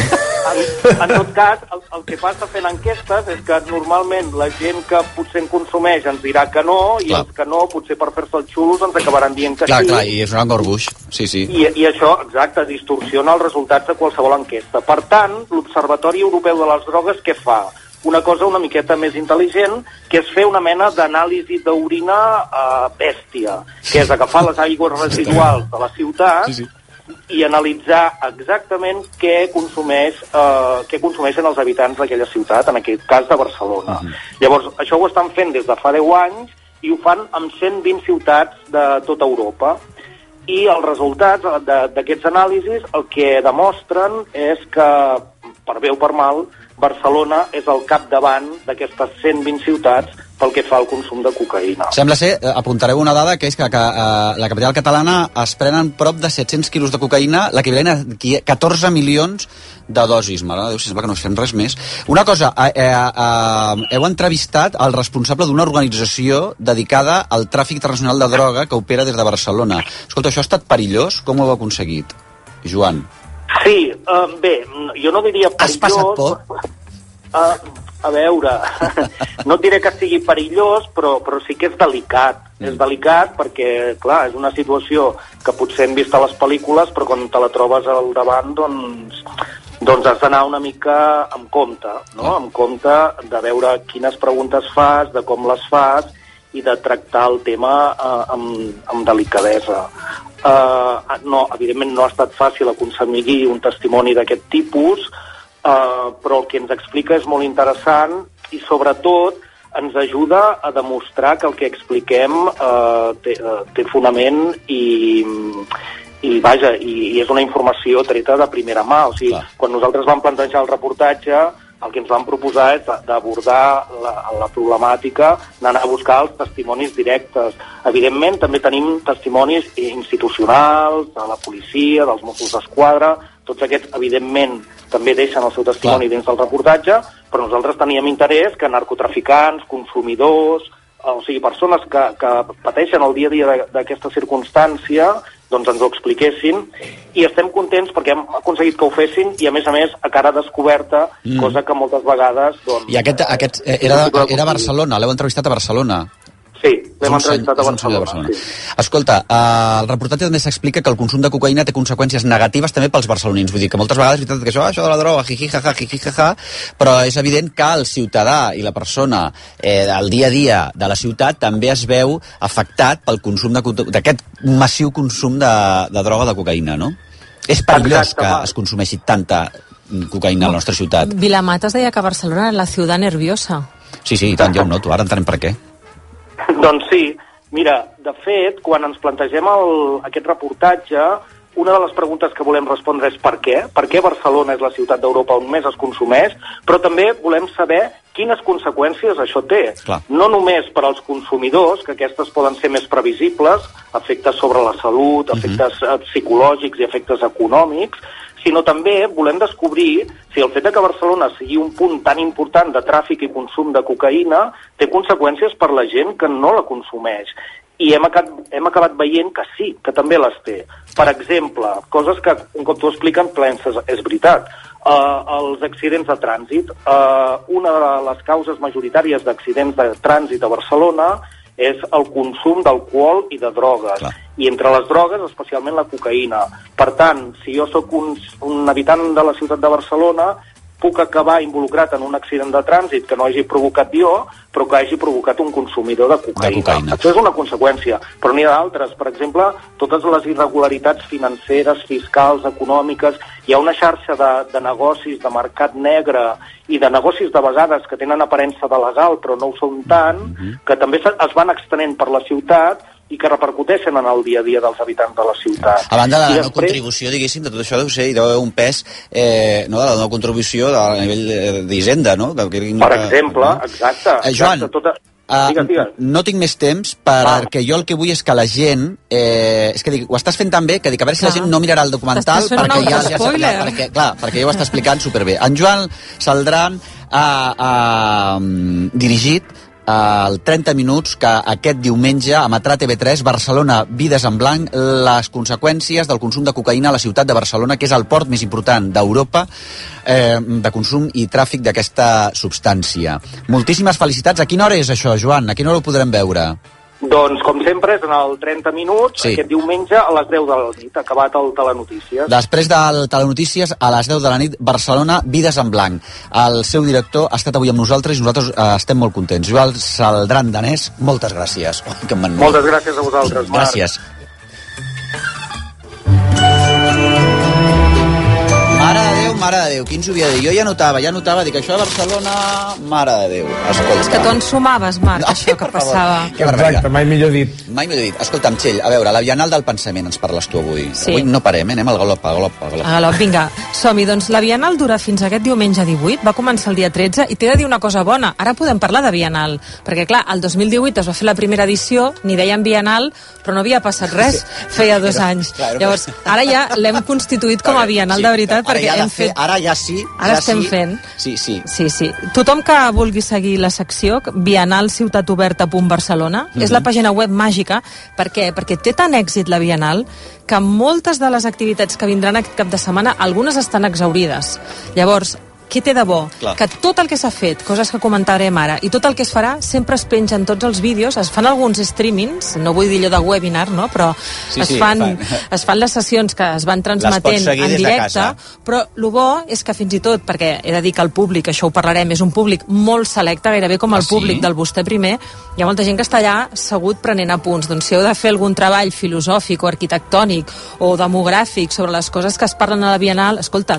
En, en tot cas, el, el que passa fent enquestes és que normalment la gent que potser en consumeix ens dirà que no, i clar. Els que no, potser per fer-se els xulos ens acabaran dient que clar, sí. Clar, i és un engorbuix, sí, sí. I, I això, exacte, distorsiona els resultats de qualsevol enquesta. Per tant, l'Observatori Europeu de les Drogues què fa? Una cosa una miqueta més intel·ligent, que és fer una mena d'anàlisi d'orina eh, bèstia, que és agafar les aigües residuals de la ciutat sí, sí. i analitzar exactament què consumeix, eh, què consumeixen els habitants d'aquella ciutat, en aquest cas de Barcelona. Uh-huh. Llavors, això ho estan fent des de fa deu anys i ho fan amb cent vint ciutats de tota Europa. I els resultats d'aquests anàlisis el que demostren és que, per bé o per mal, Barcelona és el capdavant d'aquestes cent vint ciutats pel que fa al consum de cocaïna. Sembla ser, apuntareu una dada, que és que, que uh, la capital catalana es prenen prop de set-cents quilos de cocaïna, l'equivalent a catorze milions de dosis. Mare de Déu, sembla que no fem res més. Una cosa, uh, uh, uh, heu entrevistat el responsable d'una organització dedicada al tràfic internacional de droga que opera des de Barcelona. Escolta, això ha estat perillós? Com ho heu aconseguit, Joan? Sí, uh, bé, jo no diria perillós... Has passat por? Uh, a veure, no et diré que sigui perillós, però, però sí que és delicat. Mm. És delicat perquè, clar, és una situació que potser hem vist a les pel·lícules, però quan te la trobes al davant, doncs, doncs has d'anar una mica amb compte, no? Mm. Amb compte de veure quines preguntes fas, de com les fas, i de tractar el tema uh, amb, amb delicadesa. Uh, no, evidentment no ha estat fàcil aconseguir un testimoni d'aquest tipus, uh, però el que ens explica és molt interessant i sobretot ens ajuda a demostrar que el que expliquem uh, té, uh, té fonament i, i vaja, i, i és una informació treta de primera mà. O sigui, clar. Quan nosaltres vam plantejar el reportatge, el que ens vam proposar és d'abordar la, la problemàtica, d'anar a buscar els testimonis directes. Evidentment, també tenim testimonis institucionals, de la policia, dels Mossos d'Esquadra, tots aquests, evidentment, també deixen el seu testimoni Clar. dins del reportatge, però nosaltres teníem interès que narcotraficants, consumidors, o sigui, persones que, que pateixen el dia a dia d'aquesta circumstància, doncs ens ho expliquessin, i estem contents perquè hem aconseguit que ho fessin, i a més a més a cara descoberta, mm. cosa que moltes vegades... Doncs, I aquest, aquest era, era a Barcelona, l'heu entrevistat a Barcelona? Sí, l'hem entrevistat a Barcelona. Barcelona. Sí. Escolta, eh, el reportatge també s'explica que el consum de cocaïna té conseqüències negatives també pels barcelonins. Vull dir que moltes vegades és veritat que això, això de la droga, jiji, jaja, jiji, jaja, però és evident que el ciutadà i la persona eh, al dia a dia de la ciutat també es veu afectat pel consum d'aquest massiu consum de, de droga, de cocaïna, no? És perillós que es consumeixi tanta cocaïna a la nostra ciutat. Vilamatas deia que Barcelona era la ciutat nerviosa. Sí, sí, i tant, ja ho noto, ara entenem per què. Doncs sí, mira, de fet, quan ens plantegem el, aquest reportatge, una de les preguntes que volem respondre és per què? Per què Barcelona és la ciutat d'Europa on més es consumeix? Però també volem saber quines conseqüències això té. Clar. No només per als consumidors, que aquestes poden ser més previsibles, efectes sobre la salut, efectes uh-huh. psicològics i efectes econòmics, sinó també volem descobrir si el fet que Barcelona sigui un punt tan important de tràfic i consum de cocaïna té conseqüències per la gent que no la consumeix. I hem acabat, hem acabat veient que sí, que també les té. Per exemple, coses que un cop t'ho expliquen penses, és veritat, uh, els accidents de trànsit. Uh, una de les causes majoritàries d'accidents de trànsit a Barcelona és el consum d'alcohol i de drogues. Clar. I entre les drogues, especialment la cocaïna. Per tant, si jo sóc un, un habitant de la ciutat de Barcelona, puc acabar involucrat en un accident de trànsit que no hagi provocat jo, però que hagi provocat un consumidor de cocaïna. De cocaïna. Això és una conseqüència, però n'hi ha d'altres. Per exemple, totes les irregularitats financeres, fiscals, econòmiques. Hi ha una xarxa de, de negocis, de mercat negre i de negocis de vegades que tenen aparença de legal, però no ho són tant, mm-hmm. que també es van extenent per la ciutat i que repercuteixen en el dia a dia dels habitants de la ciutat. A banda de la I no després... contribució, diguéssim, de tot això deu ser, hi deu haver un pes eh, no, de la no contribució a nivell d'Hisenda, no? De, que, per exemple, no? exacte. Eh, Joan, exacte, tota... Uh, digues, digues. No tinc més temps perquè ah. jo el que vull és que la gent eh, és que dic, ho estàs fent tan bé que dic, a veure si la gent no mirarà el documental perquè ja, ja sap, ja, perquè, clar, perquè ja ho està explicant superbé. En Joan Celdran ha, ha dirigit el trenta minuts que aquest diumenge emetrà T V tres Barcelona Vides en Blanc, les conseqüències del consum de cocaïna a la ciutat de Barcelona, que és el port més important d'Europa eh, de consum i tràfic d'aquesta substància. Moltíssimes felicitats. A quina hora és això, Joan? A quina hora ho podrem veure? Doncs, com sempre, és en el trenta minuts, sí. aquest diumenge a les deu de la nit, acabat el Telenotícies. Després del Telenotícies, a les deu de la nit, Barcelona, Vides en Blanc. El seu director ha estat avui amb nosaltres i nosaltres eh, estem molt contents. Joan Celdran Danés, moltes gràcies. Oh, que moltes gràcies a vosaltres, Marc. Gràcies. Mare de Déu, mare de Déu, qui ens ho havia de dir? Jo ja notava, ja notava, dic, això de Barcelona, mare de Déu. Escolta. És que tu en sumaves, Marc, no, això que passava. Que Exacte, mai millor dit. Mai millor dit. Escolta'm, Txell, a veure, la Bienal del Pensament ens parles tu avui. Sí. Avui no parem, eh? Anem al galop, al galop, al galop. A galop, vinga, som-hi. Doncs la Bienal dura fins aquest diumenge divuit, va començar el dia tretze, i t'he de dir una cosa bona, ara podem parlar de Bienal, perquè clar, el dos mil divuit es va fer la primera edició, ni deien Bienal, però no havia passat res, feia dos era, anys. Clar, era... Llavors, ara ja l'hem constituït com a Bienal sí, de veritat, perquè ja hem fet... Ara ja sí. Ara ja estem sí. fent. Sí, sí. Sí, sí. Tothom que vulgui seguir la secció, bienal ciutat oberta punt barcelona, mm-hmm. és la pàgina web màgica. Per què? Perquè té tant èxit la Bienal que moltes de les activitats que vindran aquest cap de setmana, algunes estan exaurides. Llavors, què té de bo? Clar. Que tot el que s'ha fet, coses que comentarem ara, i tot el que es farà, sempre es pengen tots els vídeos, es fan alguns streamings, no vull dir allò de webinar, no? Però sí, es, fan, sí, fan. es fan les sessions que es van transmetent en directe, però el bo és que fins i tot, perquè he de dir que el públic, això ho parlarem, és un públic molt selecte, gairebé com el ah, públic sí? del Vostè Primer, hi ha molta gent que està allà segut prenent apunts. Doncs si heu de fer algun treball filosòfic o arquitectònic o demogràfic sobre les coses que es parlen a la Bienal, escolta,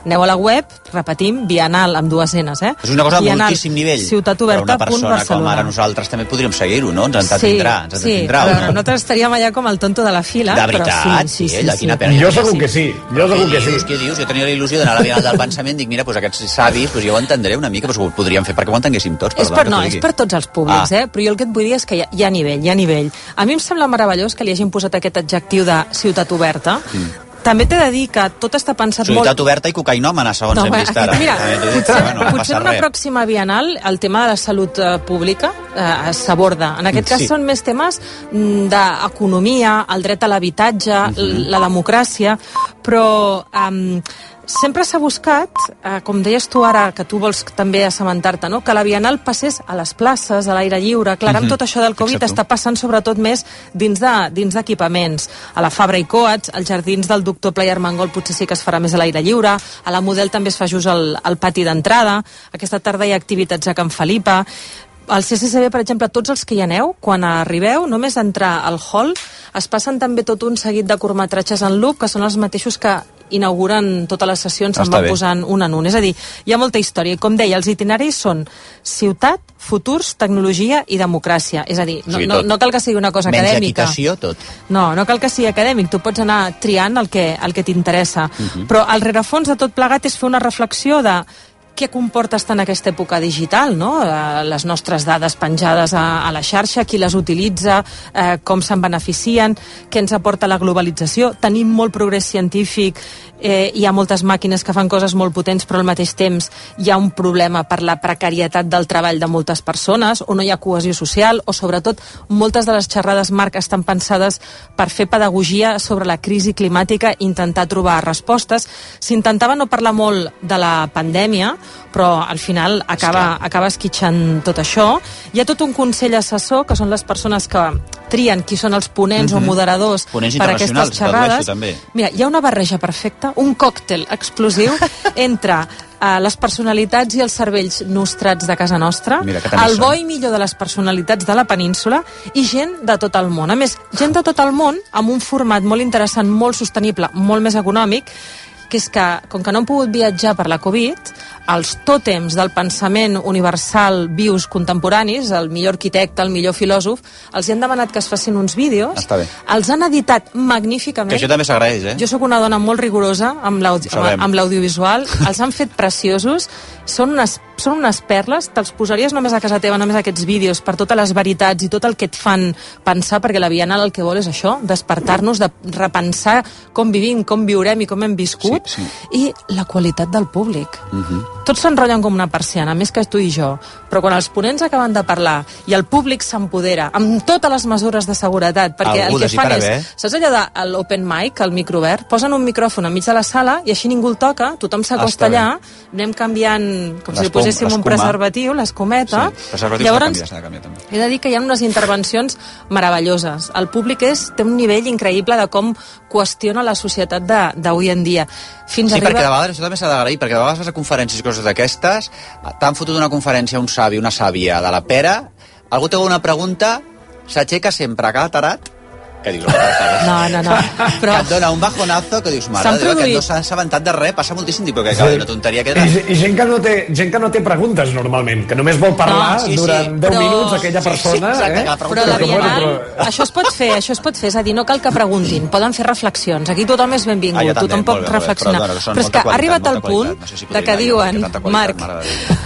Aneu a la web, repetim, Bienal amb dues enes, eh? És una cosa de Bienal, moltíssim nivell. Ciutat Oberta, per una persona com ara nosaltres també podríem seguir-ho, no? Ens entretindrà, ens entretindrà. Sí, sí, però nosaltres estaríem allà com el tonto de la fila. De veritat, però sí, sí, sí, sí, ella, sí, quina sí. pena. Jo segur que sí, jo segur que sí. Què dius? Jo tenia la il·lusió d'anar a la Bienal del Pensament, dic, mira, doncs aquests savis, doncs jo ho entendré una mica, doncs ho podríem fer perquè ho entenguéssim tots. És per, no, és per tots els públics, ah. eh? Però jo el que et vull dir és que hi ha, hi ha nivell, hi ha nivell. A mi em sembla meravellós que li hagin posat aquest adjectiu de ciutat oberta. Mm. També t'he de dir que tot està pensat Ciutat molt... Ciutat oberta i cocainòmana, segons no, hem vist ara. Mira, potser, bueno, no potser en una res. pròxima Bienal el tema de la salut uh, pública uh, s'aborda. En aquest cas Sí. són més temes mm, d'economia, el dret a l'habitatge, uh-huh. la democràcia, però... Um, sempre s'ha buscat, eh, com deies tu ara, que tu vols també assabentar-te, no? Que la Bienal passés a les places, a l'aire lliure. Clar, amb Mhm. tot això del Covid Exacte. està passant sobretot més dins de dins d'equipaments. A la Fabra i Coats, als jardins del doctor Play Armengol potser sí que es farà més a l'aire lliure, a la Model també es fa just al, al pati d'entrada, aquesta tarda hi ha activitats a Can Felipa. Al C C C B, per exemple, tots els que hi aneu, quan arribeu, només d'entrar al hall, es passen també tot un seguit de curtmetratges en loop, que són els mateixos que inauguren totes les sessions, se'n Està van bé. posant un en un. És a dir, hi ha molta història. I com deia, els itineraris són ciutat, futurs, tecnologia i democràcia. És a dir, no, O sigui, no, tot. no cal que sigui una cosa Menys acadèmica. equitació, tot. No, no cal que sigui acadèmic, tu pots anar triant el que, el que t'interessa. Mhm. Però el rerefons de tot plegat és fer una reflexió de què comporta estar en aquesta època digital, no? Eh, les nostres dades penjades a, a la xarxa, qui les utilitza, eh, com se'n beneficien, què ens aporta la globalització. Tenim molt progrés científic, eh, hi ha moltes màquines que fan coses molt potents, però al mateix temps hi ha un problema per la precarietat del treball de moltes persones, o no hi ha cohesió social, o sobretot moltes de les xerrades, Marc, estan pensades per fer pedagogia sobre la crisi climàtica i intentar trobar respostes. S'intentava no parlar molt de la pandèmia, però al final acaba, acaba esquitxant tot això. Hi ha tot un consell assessor, que són les persones que trien qui són els ponents Mhm. o moderadors Ponents per a aquestes internacionals, xerrades. tradueixo, també. Mira, hi ha una barreja perfecta, un còctel explosiu entre uh, les personalitats i els cervells nostrats de casa nostra, Mira, que també el són. bo i millor de les personalitats de la península i gent de tot el món. A més, gent de tot el món amb un format molt interessant, molt sostenible, molt més econòmic, que és que, com que no han pogut viatjar per la Covid, els tòtems del pensament universal vius contemporanis, el millor arquitecte, el millor filòsof, els hi han demanat que es facin uns vídeos, Està bé. els han editat magníficament. Que això també s'agraeix, eh? Jo sóc una dona molt rigorosa amb l'audi- Ho sabem. amb l'audiovisual, els han fet preciosos, són unes, són unes perles, te'ls posaries només a casa teva, només aquests vídeos, per totes les veritats i tot el que et fan pensar, perquè la Bienal el que vol és això, despertar-nos, de repensar com vivim, com viurem i com hem viscut, Sí, i la qualitat del públic. Mhm. Tots s'enrotllen com una persiana, més que tu i jo, però quan els ponents acaben de parlar i el públic s'empodera amb totes les mesures de seguretat, perquè Algú el que de fan para és, bé. saps allò de l'open mic, el micro obert, posen un micròfon enmig de la sala i així ningú el toca, tothom s'acosta Ah, està allà, anem canviant, com si li L'escom- poséssim un l'escuma. preservatiu, l'escometa. Sí, preservatius Llavors, s'ha de canviar, s'ha de canviar, també. he de dir que hi ha unes intervencions meravelloses. El públic és, té un nivell increïble de com qüestiona la societat de- d'avui en dia. Fins Sí, arriba... perquè de vegades això també s'ha d'agrair, perquè de vegades vas a conferències i coses d'aquestes, t'han fotut una conferència un savi, una sàvia de la pera, algú té una pregunta, s'aixeca sempre cada tarat, que dius, no, no, no, però... que et dona un bajonazo que dius, mare S'han de Déu, que produït- no s'ha assabentat de res, passa moltíssim, tipus que acaba una tonteria que I, i gent, que no té, gent que no té preguntes normalment, que només vol parlar No, sí, sí, durant deu però- minuts aquella sí, sí, persona, exacte, eh? Però la Bienal, això es pot fer, això es pot fer, és a dir, no cal que preguntin, poden fer reflexions, aquí tothom és benvingut, Ah, jo també, tothom molt pot bé, molt bé, reflexionar, però, bueno, que són però és molta que ha qualitat, arribat al molta punt qualitat, no sé si de podria que dir-ho, diuen, que tanta qualitat, Marc, mare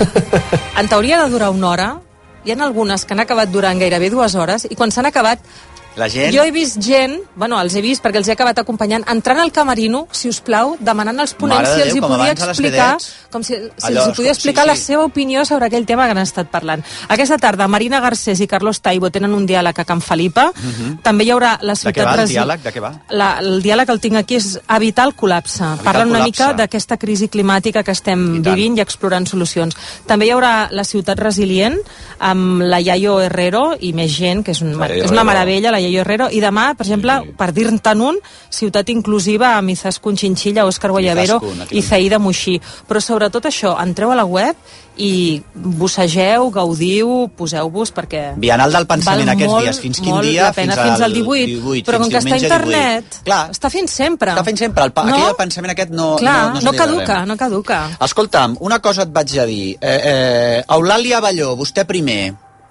de en teoria de durar una hora, hi ha algunes que han acabat durant gairebé dues hores, i quan s'han acabat, La gent... jo he vist gent, bueno, els he vist perquè els he acabat acompanyant, entrant al camerino, si us plau, demanant als ponents Mare de si els hi Déu, com podia abans a les explicar, vedets. com si, si Allò, els hi podia sí, explicar sí. la seva opinió sobre aquell tema que han estat parlant. Aquesta tarda, Marina Garcés i Carlos Taibo tenen un diàleg a Can Felipa. Mhm. També hi haurà la De què ciutat... va el resi- diàleg? De què va? La, el diàleg el tinc aquí, és evitar el col·lapse. Parlen una col·lapse. mica d'aquesta crisi climàtica que estem vivint i explorant solucions. També hi haurà la ciutat resilient amb la Yayo Herrero i més gent, que és, un, La Yayo és una Herrero. meravella, la Yayo Herrero. I demà, per exemple, per dir-te'n un, ciutat inclusiva amb Izaskun Chinchilla, Òscar Guayabero Izaskun, aquí i Zaida Muixí. Però sobretot sobretot això, entreu a la web i bussegeu, gaudiu, poseu-vos, perquè Bienal del pensament aquests molt, dies, fins quin molt dia? la pena, Fins, fins al al divuit, divuit, però com que està a internet, Clar, està fent sempre. Està fent sempre, el, pa, no? aquí el pensament aquest no, Clar, no, no, no caduca, no caduca. Escolta'm, una cosa et vaig a dir. Eh, eh, Eulàlia Balló, vostè primer.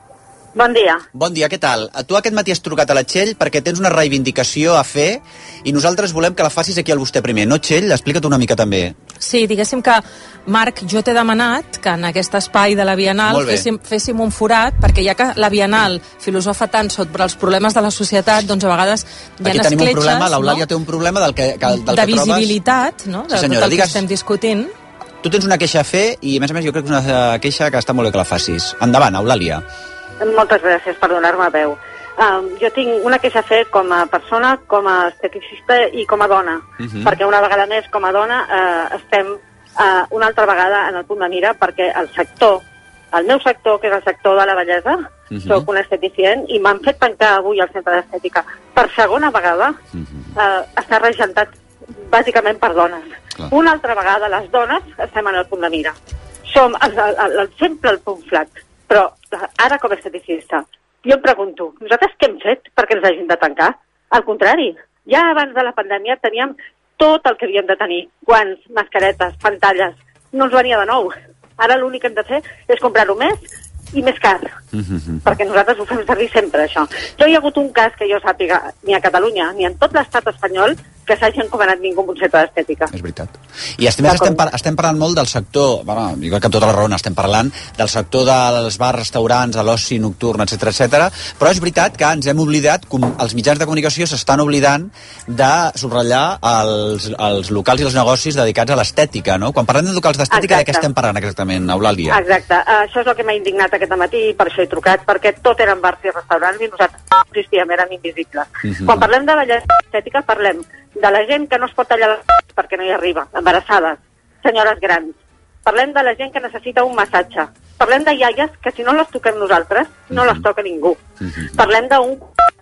Bon dia. Bon dia, què tal? Tu aquest matí has trucat a la Txell perquè tens una reivindicació a fer i nosaltres volem que la facis aquí al vostè primer. No, Txell? Explica't una mica també. Sí, diguéssim que, Marc, jo t'he demanat que en aquest espai de la Bienal féssim, féssim un forat, perquè ja que la Bienal filosofa tant sobre els problemes de la societat, doncs a vegades hi ha aquí tenim escletxes, un problema, l'Eulàlia no? té un problema del que, que, del de que visibilitat, trobes... no? Sí, De senyora, tot el digues... que estem discutint. Tu tens una queixa a fer i, a més a més, jo crec que és una queixa que està molt bé que la facis. Endavant, Eulàlia. Moltes gràcies per donar-me veu. Um, jo tinc una queixa a fer com a persona, com a esteticista i com a dona, Mhm. uh-huh. perquè una vegada més, com a dona, uh, estem uh, una altra vegada en el punt de mira, perquè el sector, el meu sector, que és el sector de la bellesa, uh-huh. soc un esteticient, i m'han fet tancar avui al centre d'estètica per segona vegada, uh-huh. uh, està regentat bàsicament per dones. Clar. Una altra vegada, les dones estem en el punt de mira. Som el, el, el, sempre el punt flac, però ara com a esteticista, jo em pregunto, nosaltres què hem fet perquè ens hagin de tancar? Al contrari, ja abans de la pandèmia teníem tot el que havíem de tenir, guants, mascaretes, pantalles, no ens venia de nou. Ara l'únic que hem de fer és comprar-ho més i més car, Mm-hmm. perquè nosaltres ho fem servir sempre, això. No hi ha hagut un cas que jo sàpiga, ni a Catalunya, ni en tot l'estat espanyol, que s'hagi encomanat ningú un centre d'estètica. És veritat. I estem, estem, par estem parlant molt del sector, bueno, jo crec que amb tota la raó estem parlant, del sector dels bars, restaurants, de l'oci nocturn, etcètera, etcètera, però és veritat que ens hem oblidat, com els mitjans de comunicació s'estan oblidant de subratllar els, els locals i els negocis dedicats a l'estètica, no? Quan parlem de locals d'estètica, de què estem parlant exactament, Eulàlia? Exacte. Uh, això és el que m'ha indignat aquest matí i per això he trucat, perquè tot eren bars i restaurants i nosaltres no existíem, érem invisibles. Mhm. Quan parlem de bellesa estètica, parlem de la gent que no es pot tallar les perquè no hi arriba, embarassades, senyores grans. Parlem de la gent que necessita un massatge. Parlem de iaies que si no les toquem nosaltres, no les toca ningú. Parlem d'un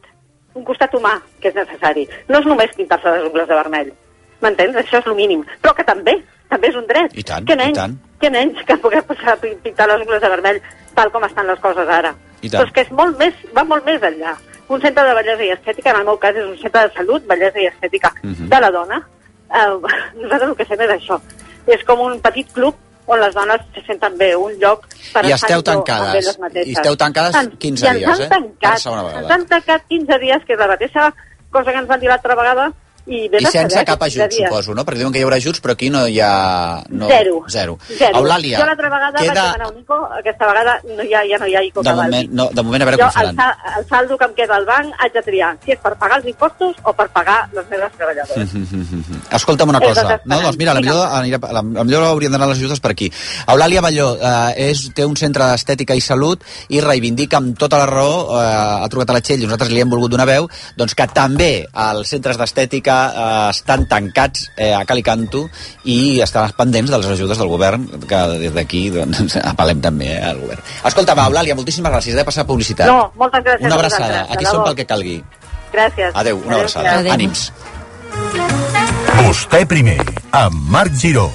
un costat humà que és necessari. No és només pintar-se les ungles de vermell. M'entens? Això és el mínim. Però que també, també és un dret. I tant, que menys, i tant. que menys que poder posar a pintar les ungles de vermell tal com estan les coses ara. I tant. Però és que és molt més, va molt més enllà. Un centre de bellesa i estètica, en el meu cas, és un centre de salut, bellesa i estètica Mhm. de la dona. Uh, nosaltres el que fem és això. És com un petit club on les dones se senten bé, un lloc per I estar esteu millor amb tancades. elles mateixes. I esteu tancades En- quinze i ens dies, han eh? tancat, Per segona vegada. ens han tancat quinze dies, que és la mateixa cosa que ens van dir l'altra vegada, i, I sense cap ajut, ajut, suposo, no? Perquè diuen que hi haurà ajuts, però aquí no hi ha... No... Zero. Zero. Zero. Eulàlia, Jo l'altra vegada queda... vaig demanar un ICO, aquesta vegada no hi ha, ja no hi ha ICO De que valgui. moment, no, de moment a veure Jo, com faran. el, sa el saldo que em queda al banc, haig de triar si és per pagar els impostos o per pagar les meves treballadores. Escolta'm una És cosa. desesperant. No, doncs mira, la millor, anirà, la, la millor haurien d'anar les ajudes per aquí. Eulàlia Balló eh, és, té un centre d'estètica i salut i reivindica amb tota la raó, eh, ha trucat a la Txell i nosaltres li hem volgut donar veu, doncs que també els centres d'estètica eh, estan tancats eh, a cal i canto i estan pendents de les ajudes del govern, que des d'aquí doncs, apel·lem també eh, al govern. Escolta'm, Eulàlia, moltíssimes gràcies, he de passar publicitat. No, moltes gràcies. Una a abraçada, vosaltres, aquí de som debò. pel que calgui. Gràcies. Adéu, una abraçada. Adéu. Ànims. Vostè primer, amb Marc Giró.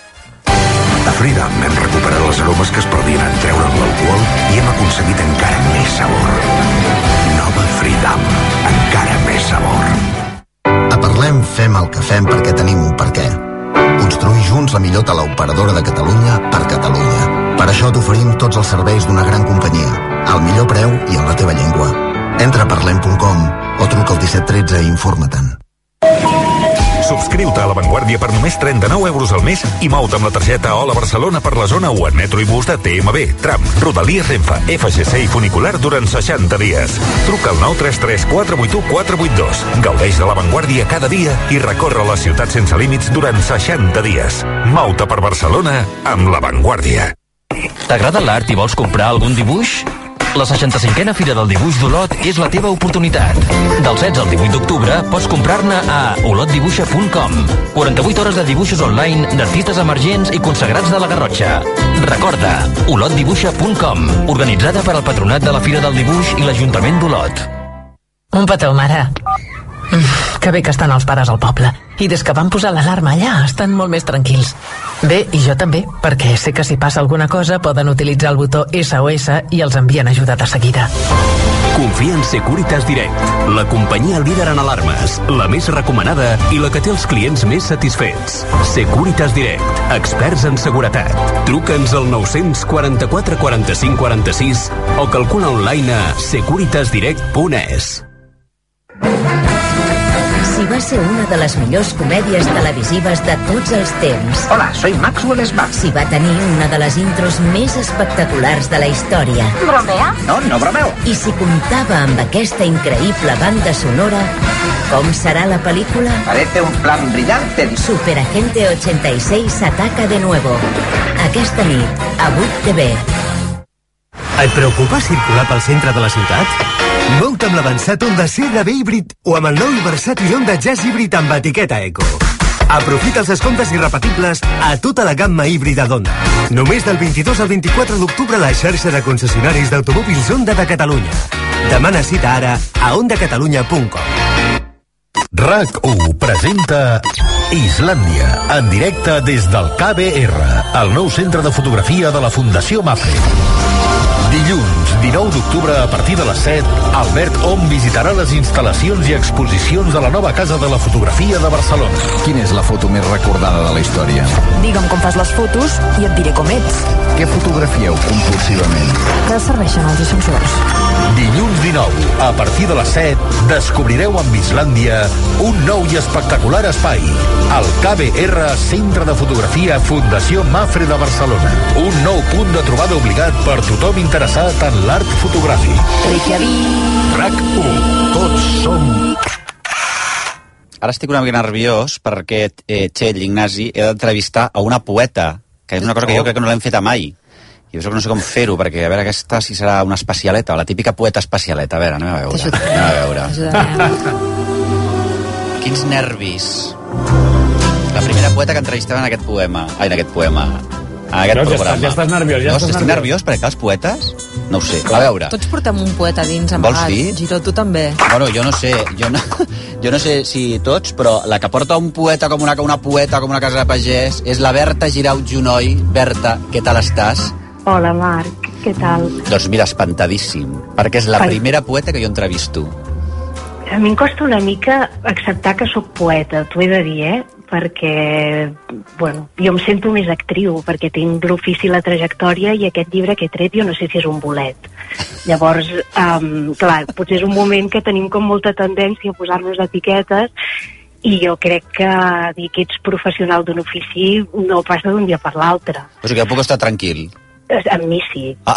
A Freedom hem recuperat les aromes que es perdien en treure'n l'alcohol i hem aconseguit encara més sabor. Nova Freedom, encara més sabor. A Parlem fem el que fem perquè tenim un perquè. Construir junts la millor teleoperadora de Catalunya per Catalunya. Per això t'oferim tots els serveis d'una gran companyia, al millor preu i en la teva llengua. Entra a parlem punt com o truca al disset tretze i informa-te'n. Subscriu-te a La Vanguardia per només trenta-nou euros al mes i mou-te amb la targeta Hola Barcelona per la zona o en metro i bus de T M B, tram, Rodalies Renfe, F G C i funicular durant seixanta dies. Truca al nou tres tres quatre vuit u quatre vuit dos. Gaudeix de La Vanguardia cada dia i recorre la ciutat sense límits durant seixanta dies. Mou-te per Barcelona amb La Vanguardia. T'agrada l'art i vols comprar algun dibuix? La seixanta-cinquena Fira del Dibuix d'Olot és la teva oportunitat. Del setze al divuit d'octubre pots comprar-ne a olot dibuixa punt com. quaranta-vuit hores de dibuixos online d'artistes emergents i consagrats de la Garrotxa. Recorda, olot dibuixa punt com. Organitzada per al Patronat de la Fira del Dibuix i l'Ajuntament d'Olot. Un petó, mare. Que bé que estan els pares al poble. I des que van posar l'alarma allà, estan molt més tranquils. Bé, i jo també, perquè sé que si passa alguna cosa poden utilitzar el botó S O S i els envien ajuda de seguida. Confia en Securitas Direct, la companyia líder en alarmes, la més recomanada i la que té els clients més satisfets. Securitas Direct, experts en seguretat. Truca'ns al nou-cents quaranta-quatre quaranta-cinc quaranta-sis o calcula online a securitas direct punt es. Si va ser una de les millors comèdies televisives de tots els temps. Hola, soy Maxwell Smart. Si va tenir una de les intros més espectaculars de la història. ¿Bromea? No, no bromeo. I si comptava amb aquesta increïble banda sonora, com serà la pel·lícula? Parece un plan brillante. Superagente ochenta y seis ataca de nuevo. Aquesta nit, a vuit T V. Et preocupa circular pel centre de la ciutat? Mouta amb l'avançat Honda C R V híbrid o amb el nou i versàtil Honda Jazz híbrid amb etiqueta Eco. Aprofita els descomptes irrepetibles a tota la gamma híbrida d'Honda. Només del vint-i-dos al vint-i-quatre d'octubre a la xarxa de concessionaris d'automòbils Honda de Catalunya. Demana cita ara a honda catalunya punt com. RAC u presenta Islàndia, en directe des del K B R, el nou centre de fotografia de la Fundació Mapfre. Dilluns, dinou d'octubre, a partir de les set, Albert Om visitarà les instal·lacions i exposicions de la nova Casa de la Fotografia de Barcelona. Quina és la foto més recordada de la història? Digue'm com fas les fotos i et diré com ets. Què fotografieu compulsivament? Que serveixen els ascensors. Dilluns dinou, a partir de les set, descobrireu amb Islàndia un nou i espectacular espai. El K B R Centre de Fotografia Fundació Mapfre de Barcelona. Un nou punt de trobada obligat per tothom interessat en l'art fotogràfic. RAC u. Tots som... Ara estic una mica nerviós perquè, eh, Txell, Ignasi, he d'entrevistar a una poeta, que és una cosa que jo crec que no l'hem feta mai. I jo no sé com fer-ho, perquè a veure aquesta si serà una especialeta, o la típica poeta especialeta. A veure, anem a veure. Anem a veure. Quins nervis. La primera poeta que entrevistem en aquest poema. Ai, en aquest poema. En aquest no, programa. Ja, ja estàs nerviós, ja no, estàs estic nerviós. nerviós perquè els poetes... No ho sé, a veure. Tots portem un poeta dins amagat. Vols dir? Giró, tu també. Bueno, jo no sé, jo no, jo no sé si tots, però la que porta un poeta com una, una poeta com una casa de pagès és la Berta Giraut Junoi. Berta, què tal estàs? Hola, Marc, què tal? Doncs mira, espantadíssim, perquè és la Ai. primera poeta que jo entrevisto. A mi em costa una mica acceptar que sóc poeta, t'ho he de dir, eh? Perquè, bueno, jo em sento més actriu, perquè tinc l'ofici i la trajectòria i aquest llibre que he tret jo no sé si és un bolet. Llavors, um, clar, potser és un moment que tenim com molta tendència a posar-nos etiquetes i jo crec que dir que ets professional d'un ofici no passa d'un dia per l'altre. O sigui que puc estar tranquil. Amb mi sí. Ah.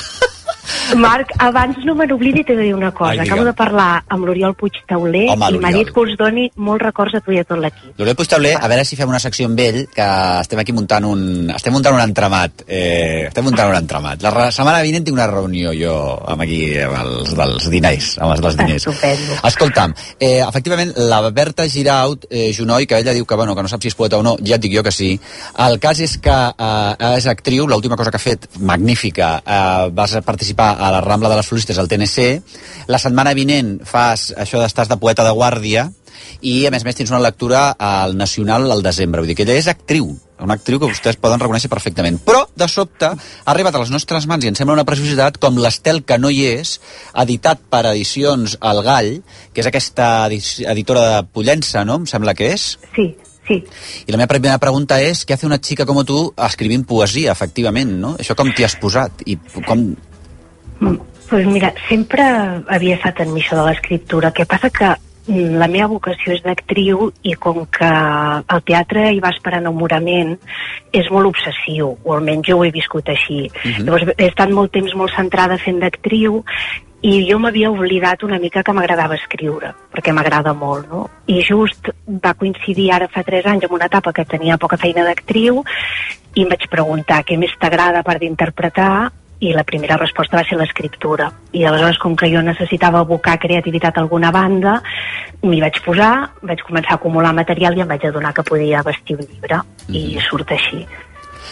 Marc, abans no me n'oblidi, t'he de dir una cosa. Ai, acabo de parlar amb l'Oriol Puigtauler Home, i m'ha dit que us doni molts records a tu i a tot l'equip. L'Oriol Puigtauler, a veure si fem una secció amb ell, que estem aquí muntant un... Estem muntant un entramat. Eh, estem muntant un entramat. La setmana vinent tinc una reunió jo amb aquí, amb els dels diners. Amb els dels diners. Estupendo. Escolta'm, eh, efectivament, la Berta Giraut eh, Junoi, que ella diu que, bueno, que no sap si és poeta o no, ja et dic jo que sí. El cas és que eh, és actriu, l'última cosa que ha fet, magnífica, eh, vas participar a la Rambla de les Floristes al T N C. La setmana vinent fas això d'estàs de poeta de guàrdia i, a més a més, tens una lectura al Nacional al desembre. Vull dir que ella és actriu, una actriu que vostès poden reconèixer perfectament. Però, de sobte, ha arribat a les nostres mans i em sembla una preciositat com l'Estel que no hi és, editat per Edicions El Gall, que és aquesta editora de Pollença, no? Em sembla que és? Sí. Sí. I la meva primera pregunta és, què hace una xica com tu escrivint poesia, efectivament, no? Això com t'hi has posat? I com... Pues mira, sempre havia estat en mi això de l'escriptura. El que passa que la meva vocació és d'actriu i com que el teatre hi vas per enamorament és molt obsessiu, o almenys jo ho he viscut així. Uh-huh. Llavors he estat molt temps molt centrada fent d'actriu i jo m'havia oblidat una mica que m'agradava escriure, perquè m'agrada molt, no? I just va coincidir ara fa tres anys amb una etapa que tenia poca feina d'actriu i em vaig preguntar què més t'agrada a part d'interpretar, i la primera resposta va ser l'escriptura. I aleshores, com que jo necessitava abocar creativitat a alguna banda, m'hi vaig posar, vaig començar a acumular material i em vaig adonar que podia vestir un llibre, mm-hmm. i surt així.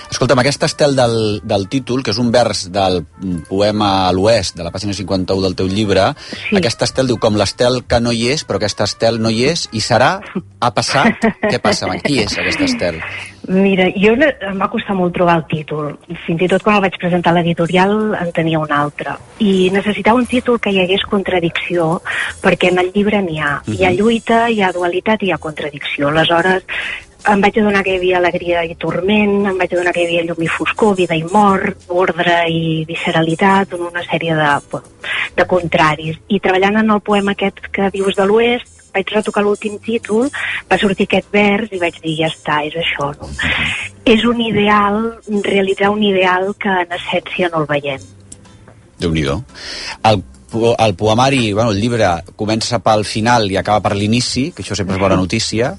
Escolta'm, aquest estel del, del títol, que és un vers del poema a l'oest, de la pàgina cinquanta-u del teu llibre, sí. Aquest estel diu com l'estel que no hi és, però aquest estel no hi és, i serà, ha passat, què passa? Qui és aquest estel? Mira, jo em va costar molt trobar el títol. Fins i tot quan el vaig presentar a l'editorial en tenia un altre. I necessitava un títol que hi hagués contradicció, perquè en el llibre n'hi ha. Uh-huh. Hi ha lluita, hi ha dualitat i hi ha contradicció. Aleshores, em vaig adonar que hi havia alegria i torment, em vaig adonar que hi havia llum i foscor, vida i mort, ordre i visceralitat, una sèrie de, de contraris. I treballant en el poema aquest que dius de l'Oest, vaig retocar l'últim títol, va sortir aquest vers i vaig dir, ja està, és això, no? És un ideal, realitzar un ideal que en essència no el veiem. Déu-n'hi-do. El, el poemari, bueno, el llibre comença pel final i acaba per l'inici, que això sempre és bona notícia.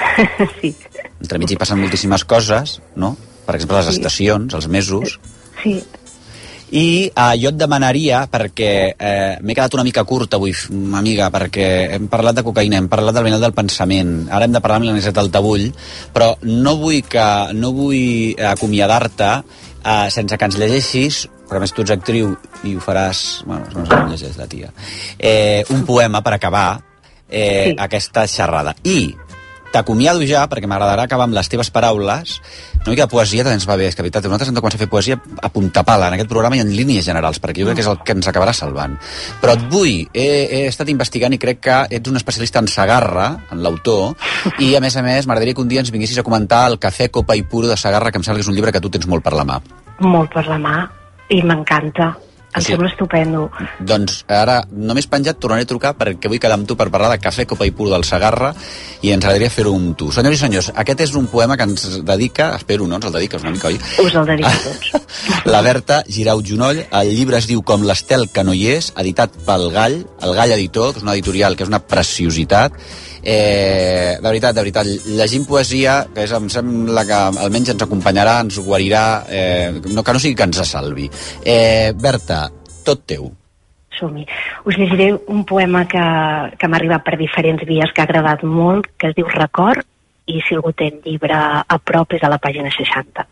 Sí. Entremig hi passen moltíssimes coses, no? Per exemple, les sí. estacions, els mesos. Sí. I eh, jo et demanaria, perquè eh, m'he quedat una mica curt avui, amiga, perquè hem parlat de cocaïna, hem parlat del venal del pensament, ara hem de parlar amb l'Aniseta Altabull, però no vull que no vull acomiadar-te eh, sense que ens llegeixis, perquè a més tu ets actriu i ho faràs, bueno, no sé com llegeix la tia, eh, un poema per acabar eh, sí. aquesta xerrada. I t'acomiado ja, perquè m'agradarà acabar amb les teves paraules. Una mica de poesia també ens va bé, és que veritat, nosaltres hem de començar a fer poesia a punta pala en aquest programa i en línies generals, perquè jo crec que és el que ens acabarà salvant. Però et vull, he, he estat investigant i crec que ets un especialista en Segarra, en l'autor, i a més a més m'agradaria que un dia ens vinguessis a comentar el Cafè Copa i Puro de Segarra, que em sembla que és un llibre que tu tens molt per la mà. Molt per la mà, i m'encanta. Em sí. sembla estupendo. Doncs ara, només penjat, tornaré a trucar perquè vull quedar amb tu per parlar de Cafè, Copa i Puro del Segarra i ens agradaria fer-ho amb tu. Senyors i senyors, aquest és un poema que ens dedica, espero, no? Ens el dediques una mica, oi? Us el dedico tots. La Berta Girau Junoll. El llibre es diu Com l'estel que no hi és, editat pel Gall, el Gall Editor, que és una editorial que és una preciositat. Eh, de veritat, de veritat, llegim poesia, que és, em sembla que almenys ens acompanyarà, ens guarirà, eh, no, que no sigui que ens salvi. Eh, Berta, tot teu. Som-hi. Us llegiré un poema que, que m'ha arribat per diferents vies, que ha agradat molt, que es diu Record, i si algú té el llibre a prop és a la pàgina seixanta.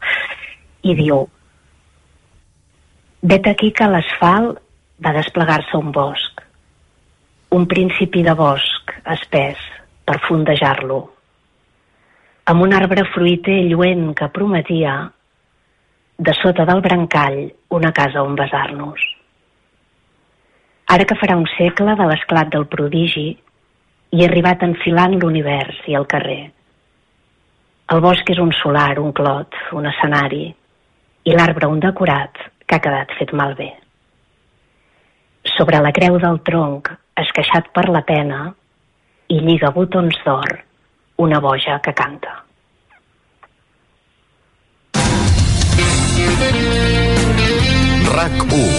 I diu: vet aquí que a l'asfalt va desplegar-se un bosc, un principi de bosc espès, per fondejar-lo, amb un arbre fruiter lluent que prometia, de sota del brancall, una casa on besar-nos. Ara que farà un segle de l'esclat del prodigi, hi he arribat enfilant l'univers i el carrer. El bosc és un solar, un clot, un escenari, i l'arbre un decorat que ha quedat fet malbé. Sobre la creu del tronc, esqueixat per la pena, i lliga botons d'or, una boja que canta. RAC u.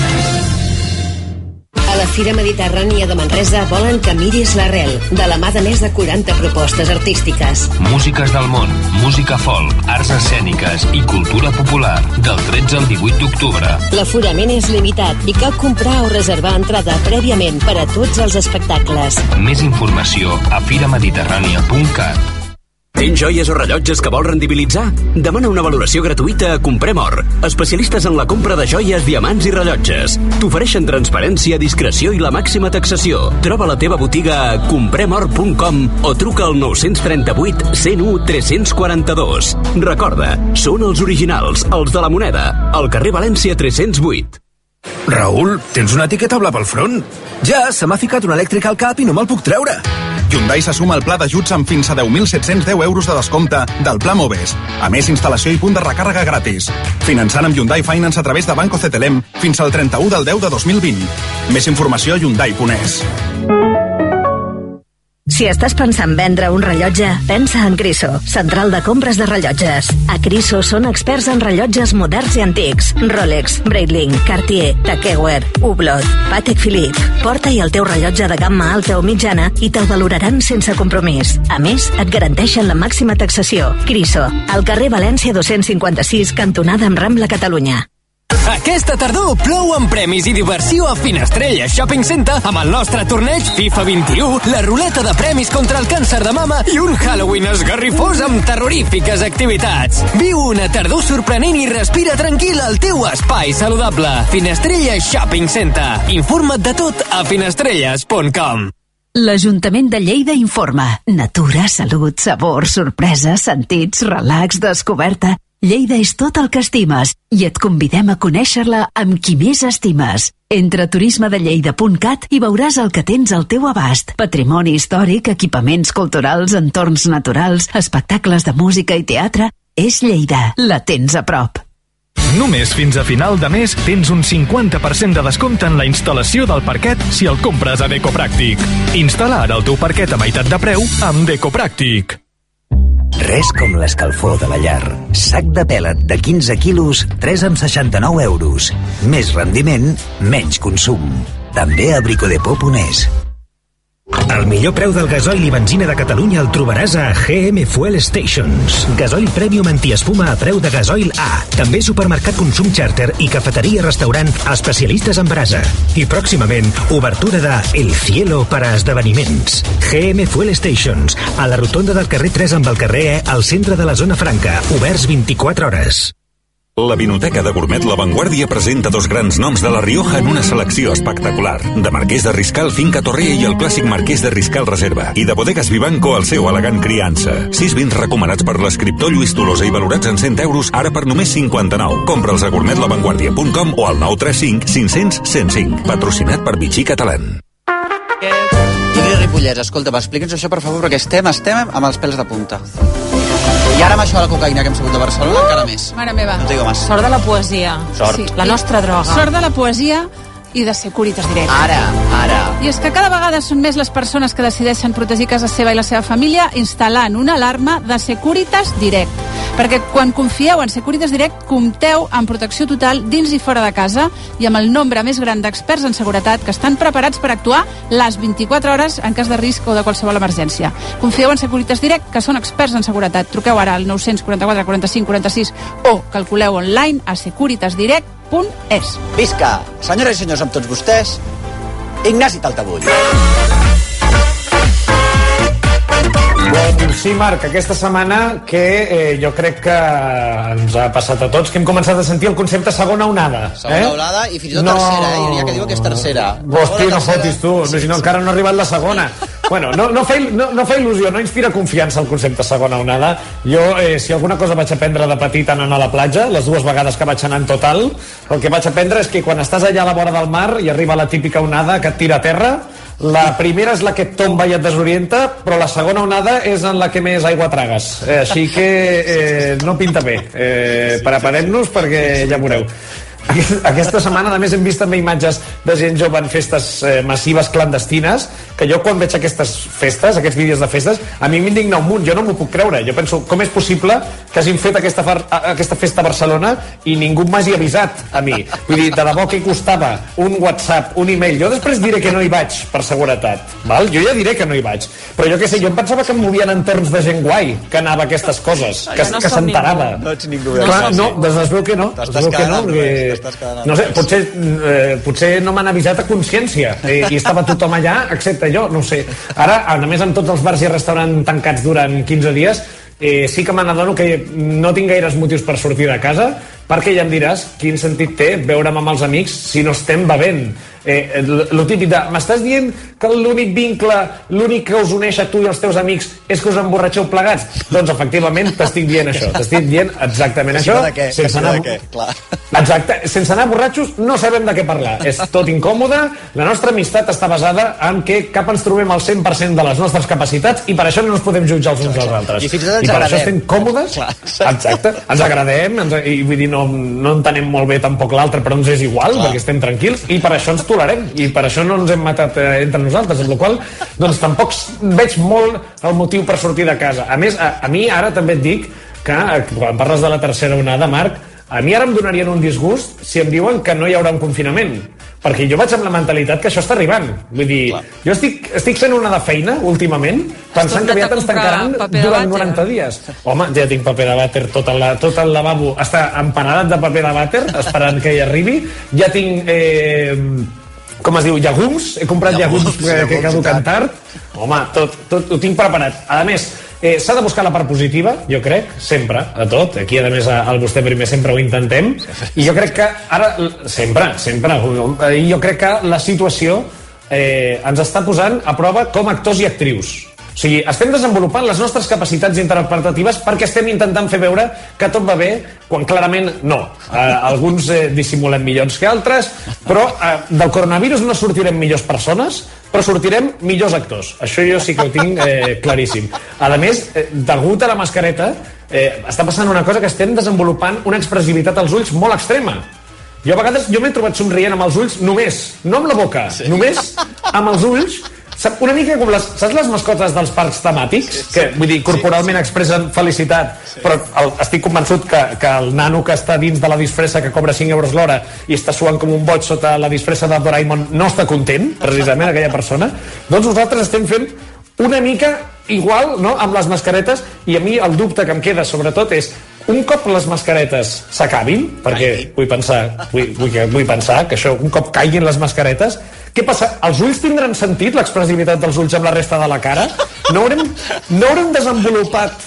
A la Fira Mediterrània de Manresa volen que miris l'arrel, de la mà de més de quaranta propostes artístiques. Músiques del món, música folk, arts escèniques i cultura popular, del tretze al divuit d'octubre. L'aforament és limitat i cal comprar o reservar entrada prèviament per a tots els espectacles. Més informació a fira mediterrània punt cat. Tens joies o rellotges que vols rendibilitzar? Demana una valoració gratuïta a Comprem Or, especialistes en la compra de joies, diamants i rellotges. T'ofereixen transparència, discreció i la màxima taxació. Troba la teva botiga a comprem or punt com o truca al nou tres vuit, cent u, tres quatre dos. Recorda, són els originals, els de la moneda, al carrer València tres-cents vuit. Raül, tens una etiqueta blava al front? Ja, se m'ha ficat un elèctric al cap i no me'l puc treure. Hyundai se suma al pla d'ajuts amb fins a deu mil set-cents deu euros de descompte del Pla Moves. A més, instal·lació i punt de recàrrega gratis. Finançant amb Hyundai Finance a través de Banco C T L M fins al trenta-u del deu de dos mil vint. Més informació a hyundai punt es. Si estàs pensant vendre un rellotge, pensa en Criso, central de compres de rellotges. A Criso són experts en rellotges moderns i antics. Rolex, Breitling, Cartier, Tag Heuer, Hublot, Patek Philippe. Porta-hi el teu rellotge de gamma alta o mitjana i te'l valoraran sense compromís. A més, et garanteixen la màxima taxació. Criso, al carrer València dos-cents cinquanta-sis, cantonada amb Rambla, Catalunya. Aquesta tardor plou amb premis i diversió a Finestrella Shopping Center amb el nostre torneig FIFA vint-i-u, la ruleta de premis contra el càncer de mama i un Halloween esgarrifós amb terrorífiques activitats. Viu una tardor sorprenent i respira tranquil al teu espai saludable. Finestrella Shopping Center. Informa't de tot a finestrelles punt com. L'Ajuntament de Lleida informa. Natura, salut, sabor, sorpresa, sentits, relax, descoberta. Lleida és tot el que estimes i et convidem a conèixer-la amb qui més estimes. Entra a turisme de lleida punt cat i veuràs el que tens al teu abast. Patrimoni històric, equipaments culturals, entorns naturals, espectacles de música i teatre. És Lleida, la tens a prop. Només fins a final de mes tens un cinquanta per cent de descompte en la instal·lació del parquet si el compres a Decopràctic. Instal·la ara el teu parquet a meitat de preu amb Decopràctic. Res com l'escalfor de la llar. Sac de pèlet de quinze quilos, tres amb seixanta-nou euros. Més rendiment, menys consum. També a bricodepot punt es. El millor preu del gasoil i benzina de Catalunya el trobaràs a G M Fuel Stations. Gasoil Premium antiespuma a preu de gasoil A. També supermercat consum charter i cafeteria-restaurant especialistes en brasa. I pròximament, obertura de El Cielo per a esdeveniments. G M Fuel Stations, a la rotonda del carrer tres amb el carrer E, al centre de la zona franca, oberts vint-i-quatre hores. La Vinoteca de Gourmet La Vanguardia presenta dos grans noms de La Rioja en una selecció espectacular. De Marquès de Riscal, Finca Torrea i el clàssic Marquès de Riscal Reserva. I de Bodegas Vivanco, el seu elegant criança. Sis vins recomanats per l'escriptor Lluís Tolosa i valorats en cent euros, ara per només cinquanta-nou. Compra'ls a gourmet la vanguardia punt com o al nou tres cinc cinc cents cent cinc. Patrocinat per Vichy Catalán. Ingrid Ripollès, escolta, explica'ns això, per favor, perquè estem, estem amb els pèls de punta. I ara amb això de la cocaïna que hem sabut de Barcelona, uh, encara més. Mare meva. No digo más. Sort de la poesia. Sort. Sí, la nostra droga. Sort de la poesia i de Securitas Direct. Ara, ara. I és que cada vegada són més les persones que decideixen protegir casa seva i la seva família instal·lant una alarma de Securitas Direct. Perquè quan confieu en Securitas Direct, compteu amb protecció total dins i fora de casa i amb el nombre més gran d'experts en seguretat que estan preparats per actuar les vint-i-quatre hores en cas de risc o de qualsevol emergència. Confieu en Securitas Direct, que són experts en seguretat. Truqueu ara al nou quaranta-quatre quaranta-cinc quaranta-sis o calculeu online a securitas direct punt es. Visca! Senyores i senyors, amb tots vostès, Ignasi Taltabull. Doncs sí, Marc, aquesta setmana que eh, jo crec que ens ha passat a tots, que hem començat a sentir el concepte segona onada. Segona eh? onada i fins i tot no... tercera, eh? Hi ha que diu que és tercera. Hosti, no fotis tu, sí, si no encara no ha arribat la segona. Bueno, no, no, fa, no, no fa il·lusió, no inspira confiança el concepte segona onada. Jo, eh, si alguna cosa vaig aprendre de petit anant a la platja, les dues vegades que vaig anar en total, el que vaig aprendre és que quan estàs allà a la vora del mar i arriba la típica onada que et tira a terra, la primera és la que et tomba i et desorienta, però la segona onada és en la que més aigua tragues. Eh, així que eh, no pinta bé. Eh, preparem-nos perquè ja veureu. Aquesta setmana, a més, hem vist també imatges de gent jove en festes eh, massives clandestines, que jo quan veig aquestes festes, aquests vídeos de festes, a mi m'indigna un munt, jo no m'ho puc creure. Jo penso, com és possible que hagin fet aquesta, far, aquesta festa a Barcelona i ningú m'hagi avisat a mi? Vull dir, de debò que costava un WhatsApp, un e-mail. Jo després diré que no hi vaig per seguretat, val? Jo ja diré que no hi vaig. Però jo què sé, jo em pensava que em movien entorns de gent guai que anava a aquestes coses, que, no que s'enterava. No ets ningú. Clar, no, doncs es veu que no. Es veu que no, perquè... No sé, potser, eh, potser no m'han avisat a consciència eh, i estava tothom allà, excepte jo, no ho sé. Ara, a més, amb tots els bars i restaurants tancats durant quinze dies, eh, sí que me n'adono que no tinc gaires motius per sortir de casa, perquè ja em diràs quin sentit té veure'm amb els amics si no estem bevent. Eh, lo típic de, m'estàs dient que l'únic vincle, l'únic que us uneix a tu i els teus amics és que us emborratxeu plegats? Doncs efectivament t'estic dient això, t'estic dient exactament això, sense anar, exacte, sense anar borratxos no sabem de què parlar, és tot incòmode. La nostra amistat està basada en que cap ens trobem al cent per cent de les nostres capacitats i per això no ens podem jutjar els uns als altres, i, I per això estem còmodes. Exacte, ens agradem, ens, i vull dir, no, no entenem molt bé tampoc l'altre, però ens és igual, clar, perquè estem tranquils i per això ens tolerem i per això no ens hem matat eh, entre nosaltres, amb la qual doncs tampoc veig molt el motiu per sortir de casa. A més, a, a mi ara també et dic que eh, quan parles de la tercera onada, Marc, a mi ara em donarien un disgust si em diuen que no hi haurà un confinament, perquè jo vaig amb la mentalitat que això està arribant. Vull dir, clar. jo estic, estic fent una de feina, últimament, pensant que aviat ens tancaran durant noranta dies. Home, ja tinc paper de vàter, tot el, tot el lavabo està emparedat de paper de vàter, esperant que hi arribi. Ja tinc, eh, com es diu, llegums. He comprat llegums, llegums que, que caduquen tard. Home, tot, tot ho tinc preparat. A més, Eh, s'ha de buscar la part positiva, jo crec, sempre, a tot. Aquí, a més, al Vostè Primer sempre ho intentem. I jo crec que ara, sempre, sempre, i jo crec que la situació eh, ens està posant a prova com a actors i actrius. O sigui, estem desenvolupant les nostres capacitats interpretatives perquè estem intentant fer veure que tot va bé, quan clarament no. Eh, alguns eh, dissimulem millors que altres, però eh, del coronavirus no sortirem millors persones, però sortirem millors actors. Això jo sí que ho tinc eh, claríssim. A més, eh, degut a la mascareta, eh, està passant una cosa que estem desenvolupant una expressivitat als ulls molt extrema. Jo a vegades jo m'he trobat somrient amb els ulls només, no amb la boca, sí. només amb els ulls. Una mica com les, saps les mascotes dels parcs temàtics? Sí, sí. Que, vull dir, corporalment sí, sí. expressen felicitat, sí. però el, estic convençut que, que el nano que està dins de la disfressa que cobra cinc euros l'hora i està suant com un boig sota la disfressa de Doraemon no està content, precisament, aquella persona. Doncs nosaltres estem fent una mica igual, no?, amb les mascaretes, i a mi el dubte que em queda, sobretot, és un cop les mascaretes s'acabin, perquè vull pensar, vull, vull, vull pensar que això, un cop caiguin les mascaretes, què passa? Els ulls tindran sentit, l'expressivitat dels ulls amb la resta de la cara? No haurem, no haurem desenvolupat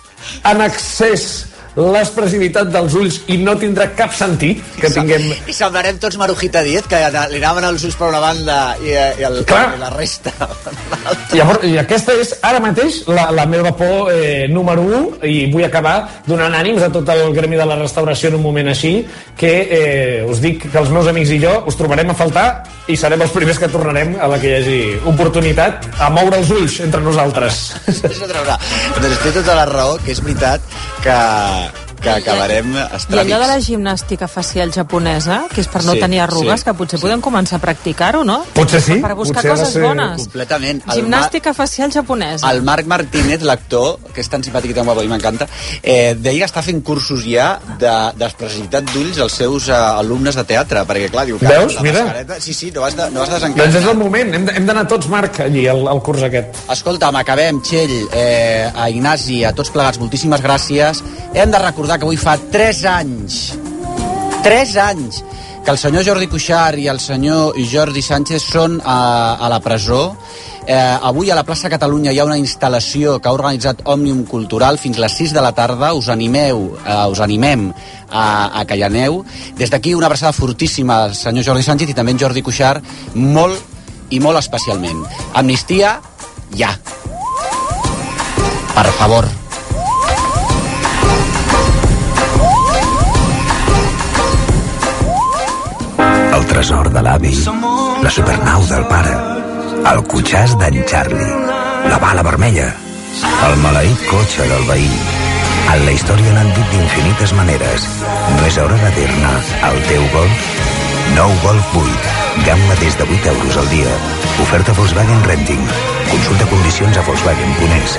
en excés l'expressivitat dels ulls i no tindrà cap sentit que tinguem... I semblarem tots Marujita Díez, que li anaven els ulls per una banda i, i, el, i la resta Llavors, i aquesta és ara mateix la, la meva por eh, número un, i vull acabar donant ànims a tot el gremi de la restauració en un moment així, que eh, us dic que els meus amics i jo us trobarem a faltar i serem els primers que tornarem a la que hi hagi oportunitat a moure els ulls entre nosaltres. Doncs té tota la raó, que és veritat que que acabarem estràbics. I allò de la gimnàstica facial japonesa, que és per no sí, tenir arrugues, sí, que potser sí. podem començar a practicar-ho, no? Potser sí. Per buscar potser coses ser... bones. Completament. Gimnàstica facial japonesa. El Marc Martínez, l'actor, que és tan simpàtic i tan guapo, i m'encanta, eh, deia que està fent cursos ja d'expressivitat de, d'ulls als seus uh, alumnes de teatre, perquè clar, diu que... Veus? Mira. Mascareta... Sí, sí, no vas, de, no vas desencantar. Doncs és el moment, hem, hem d'anar tots, Marc, allí, al, al curs aquest. Escolta'm, acabem, Txell, eh, a Ignasi, a tots plegats, moltíssimes gràcies. Hem de recordar que avui fa tres anys, tres anys, que el senyor Jordi Cuixart i el senyor Jordi Sánchez són a, a la presó. Eh, avui a la plaça Catalunya hi ha una instal·lació que ha organitzat Òmnium Cultural fins a les sis de la tarda. Us animeu, eh, us animem a, a que hi aneu. Des d'aquí una abraçada fortíssima al senyor Jordi Sánchez i també en Jordi Cuixart, molt i molt especialment. Amnistia, ja. Per favor. El tresor de l'avi, la supernau del pare, el cotxàs d'en Charlie, la bala vermella, el maleït cotxe del veí. En la història l'han dit d'infinites maneres. No és hora de dir-ne el teu Golf? Nou Golf vuit, gamma des de vuit euros al dia. Oferta Volkswagen Renting. Consulta condicions a Volkswagen punt es.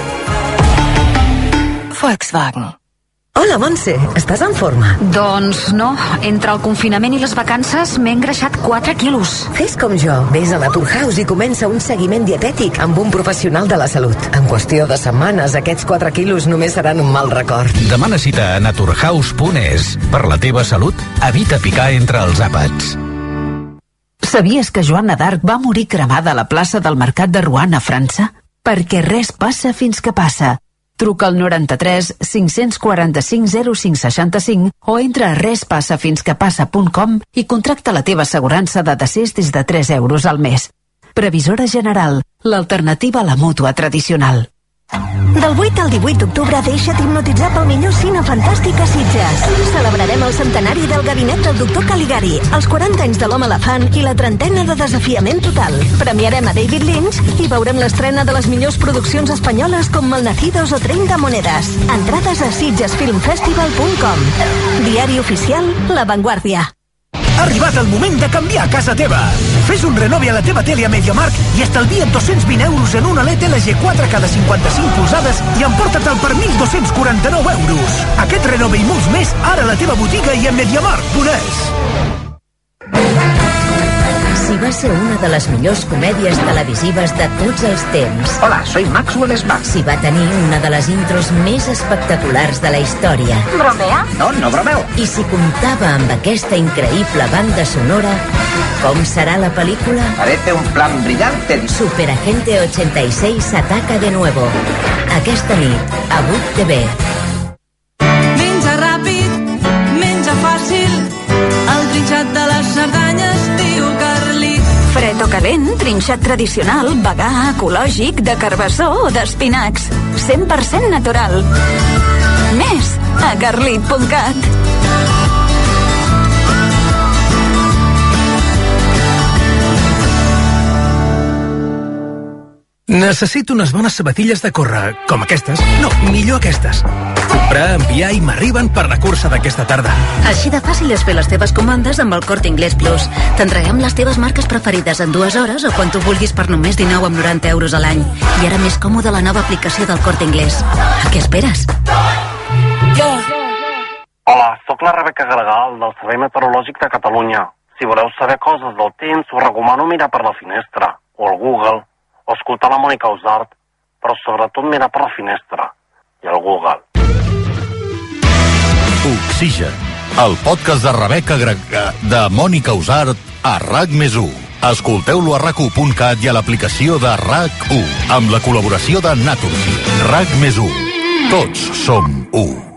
Volkswagen. Hola, Montse, estàs en forma? Doncs no, entre el confinament i les vacances m'he engreixat quatre quilos. Fes com jo, vés a Naturhaus i comença un seguiment dietètic amb un professional de la salut. En qüestió de setmanes, aquests quatre quilos només seran un mal record. Demana cita a naturhaus punt es. Per la teva salut, evita picar entre els àpats. Sabies que Joana d'Arc va morir cremada a la plaça del Mercat de Rouen a França? Perquè res passa fins que passa. Truca al noranta-tres cinc-cents quaranta-cinc zero cinc seixanta-cinc o entra a respassafisquepassa punt com i contracta la teva assegurança de decés des de tres euros al mes. Previsora General, l'alternativa a la mútua tradicional. Del vuit al divuit d'octubre deixa't hipnotitzar pel millor cine fantàstic a Sitges. Celebrarem el centenari del gabinet del doctor Caligari, els quaranta anys de l'home elefant i la trentena de Desafiament Total. Premiarem a David Lynch i veurem l'estrena de les millors produccions espanyoles com Malnacidos o treinta monedes. Entrades a sitgesfilmfestival punt com. Diari oficial La Vanguardia. Ha arribat el moment de canviar casa teva. Fes un renovi a la teva tele a MediaMarkt i estalvia't dos-cents vint euros en una L E D L G quatre K de cinquanta-cinc polzades i emporta-te'l per mil dos-cents quaranta-nou euros. Aquest renove i molts més ara a la teva botiga i a MediaMarkt punt es. Si va ser una de les millors comèdies televisives de tots els temps. Hola, soy Maxwell Smart. Si va tenir una de les intros més espectaculars de la història. ¿Bromea? No, no bromeo. I si comptava amb aquesta increïble banda sonora, com serà la pel·lícula? Parece un plan brillante. Superagente ochenta y seis ataca de nuevo. Aquesta nit, a vuit T V. Menja ràpid, menja fàcil, el trinxat de les Cerdanyes diu Carlit. Fred o calent, trinxat tradicional, vegà, ecològic, de carbassó o d'espinacs. cent per cent natural. Més a carlit punt cat. Necessito unes bones sabatilles de córrer, com aquestes. No, millor aquestes. Comprar, enviar i m'arriben per la cursa d'aquesta tarda. Així de fàcil és fer les teves comandes amb el Corte Inglés Plus. T'entreguem les teves marques preferides en dues hores o quan tu vulguis per només dinou coma noranta euros a l'any. I ara més còmode la nova aplicació del Corte Inglés. A què esperes? Hola, sóc la Rebeca Gregal del Servei Meteorològic de Catalunya. Si voleu saber coses del temps, us recomano mirar per la finestra, o al Google, o escoltar la Mònica Usart, però sobretot mirar per la finestra i al Google. Oxigen, el podcast de Rebeca Gregal, de Mònica Usart a RAC més u. Escolteu-lo a rac u punt cat i a l'aplicació de RAC u, amb la col·laboració de Naturgy. RAC més u. Tots som u.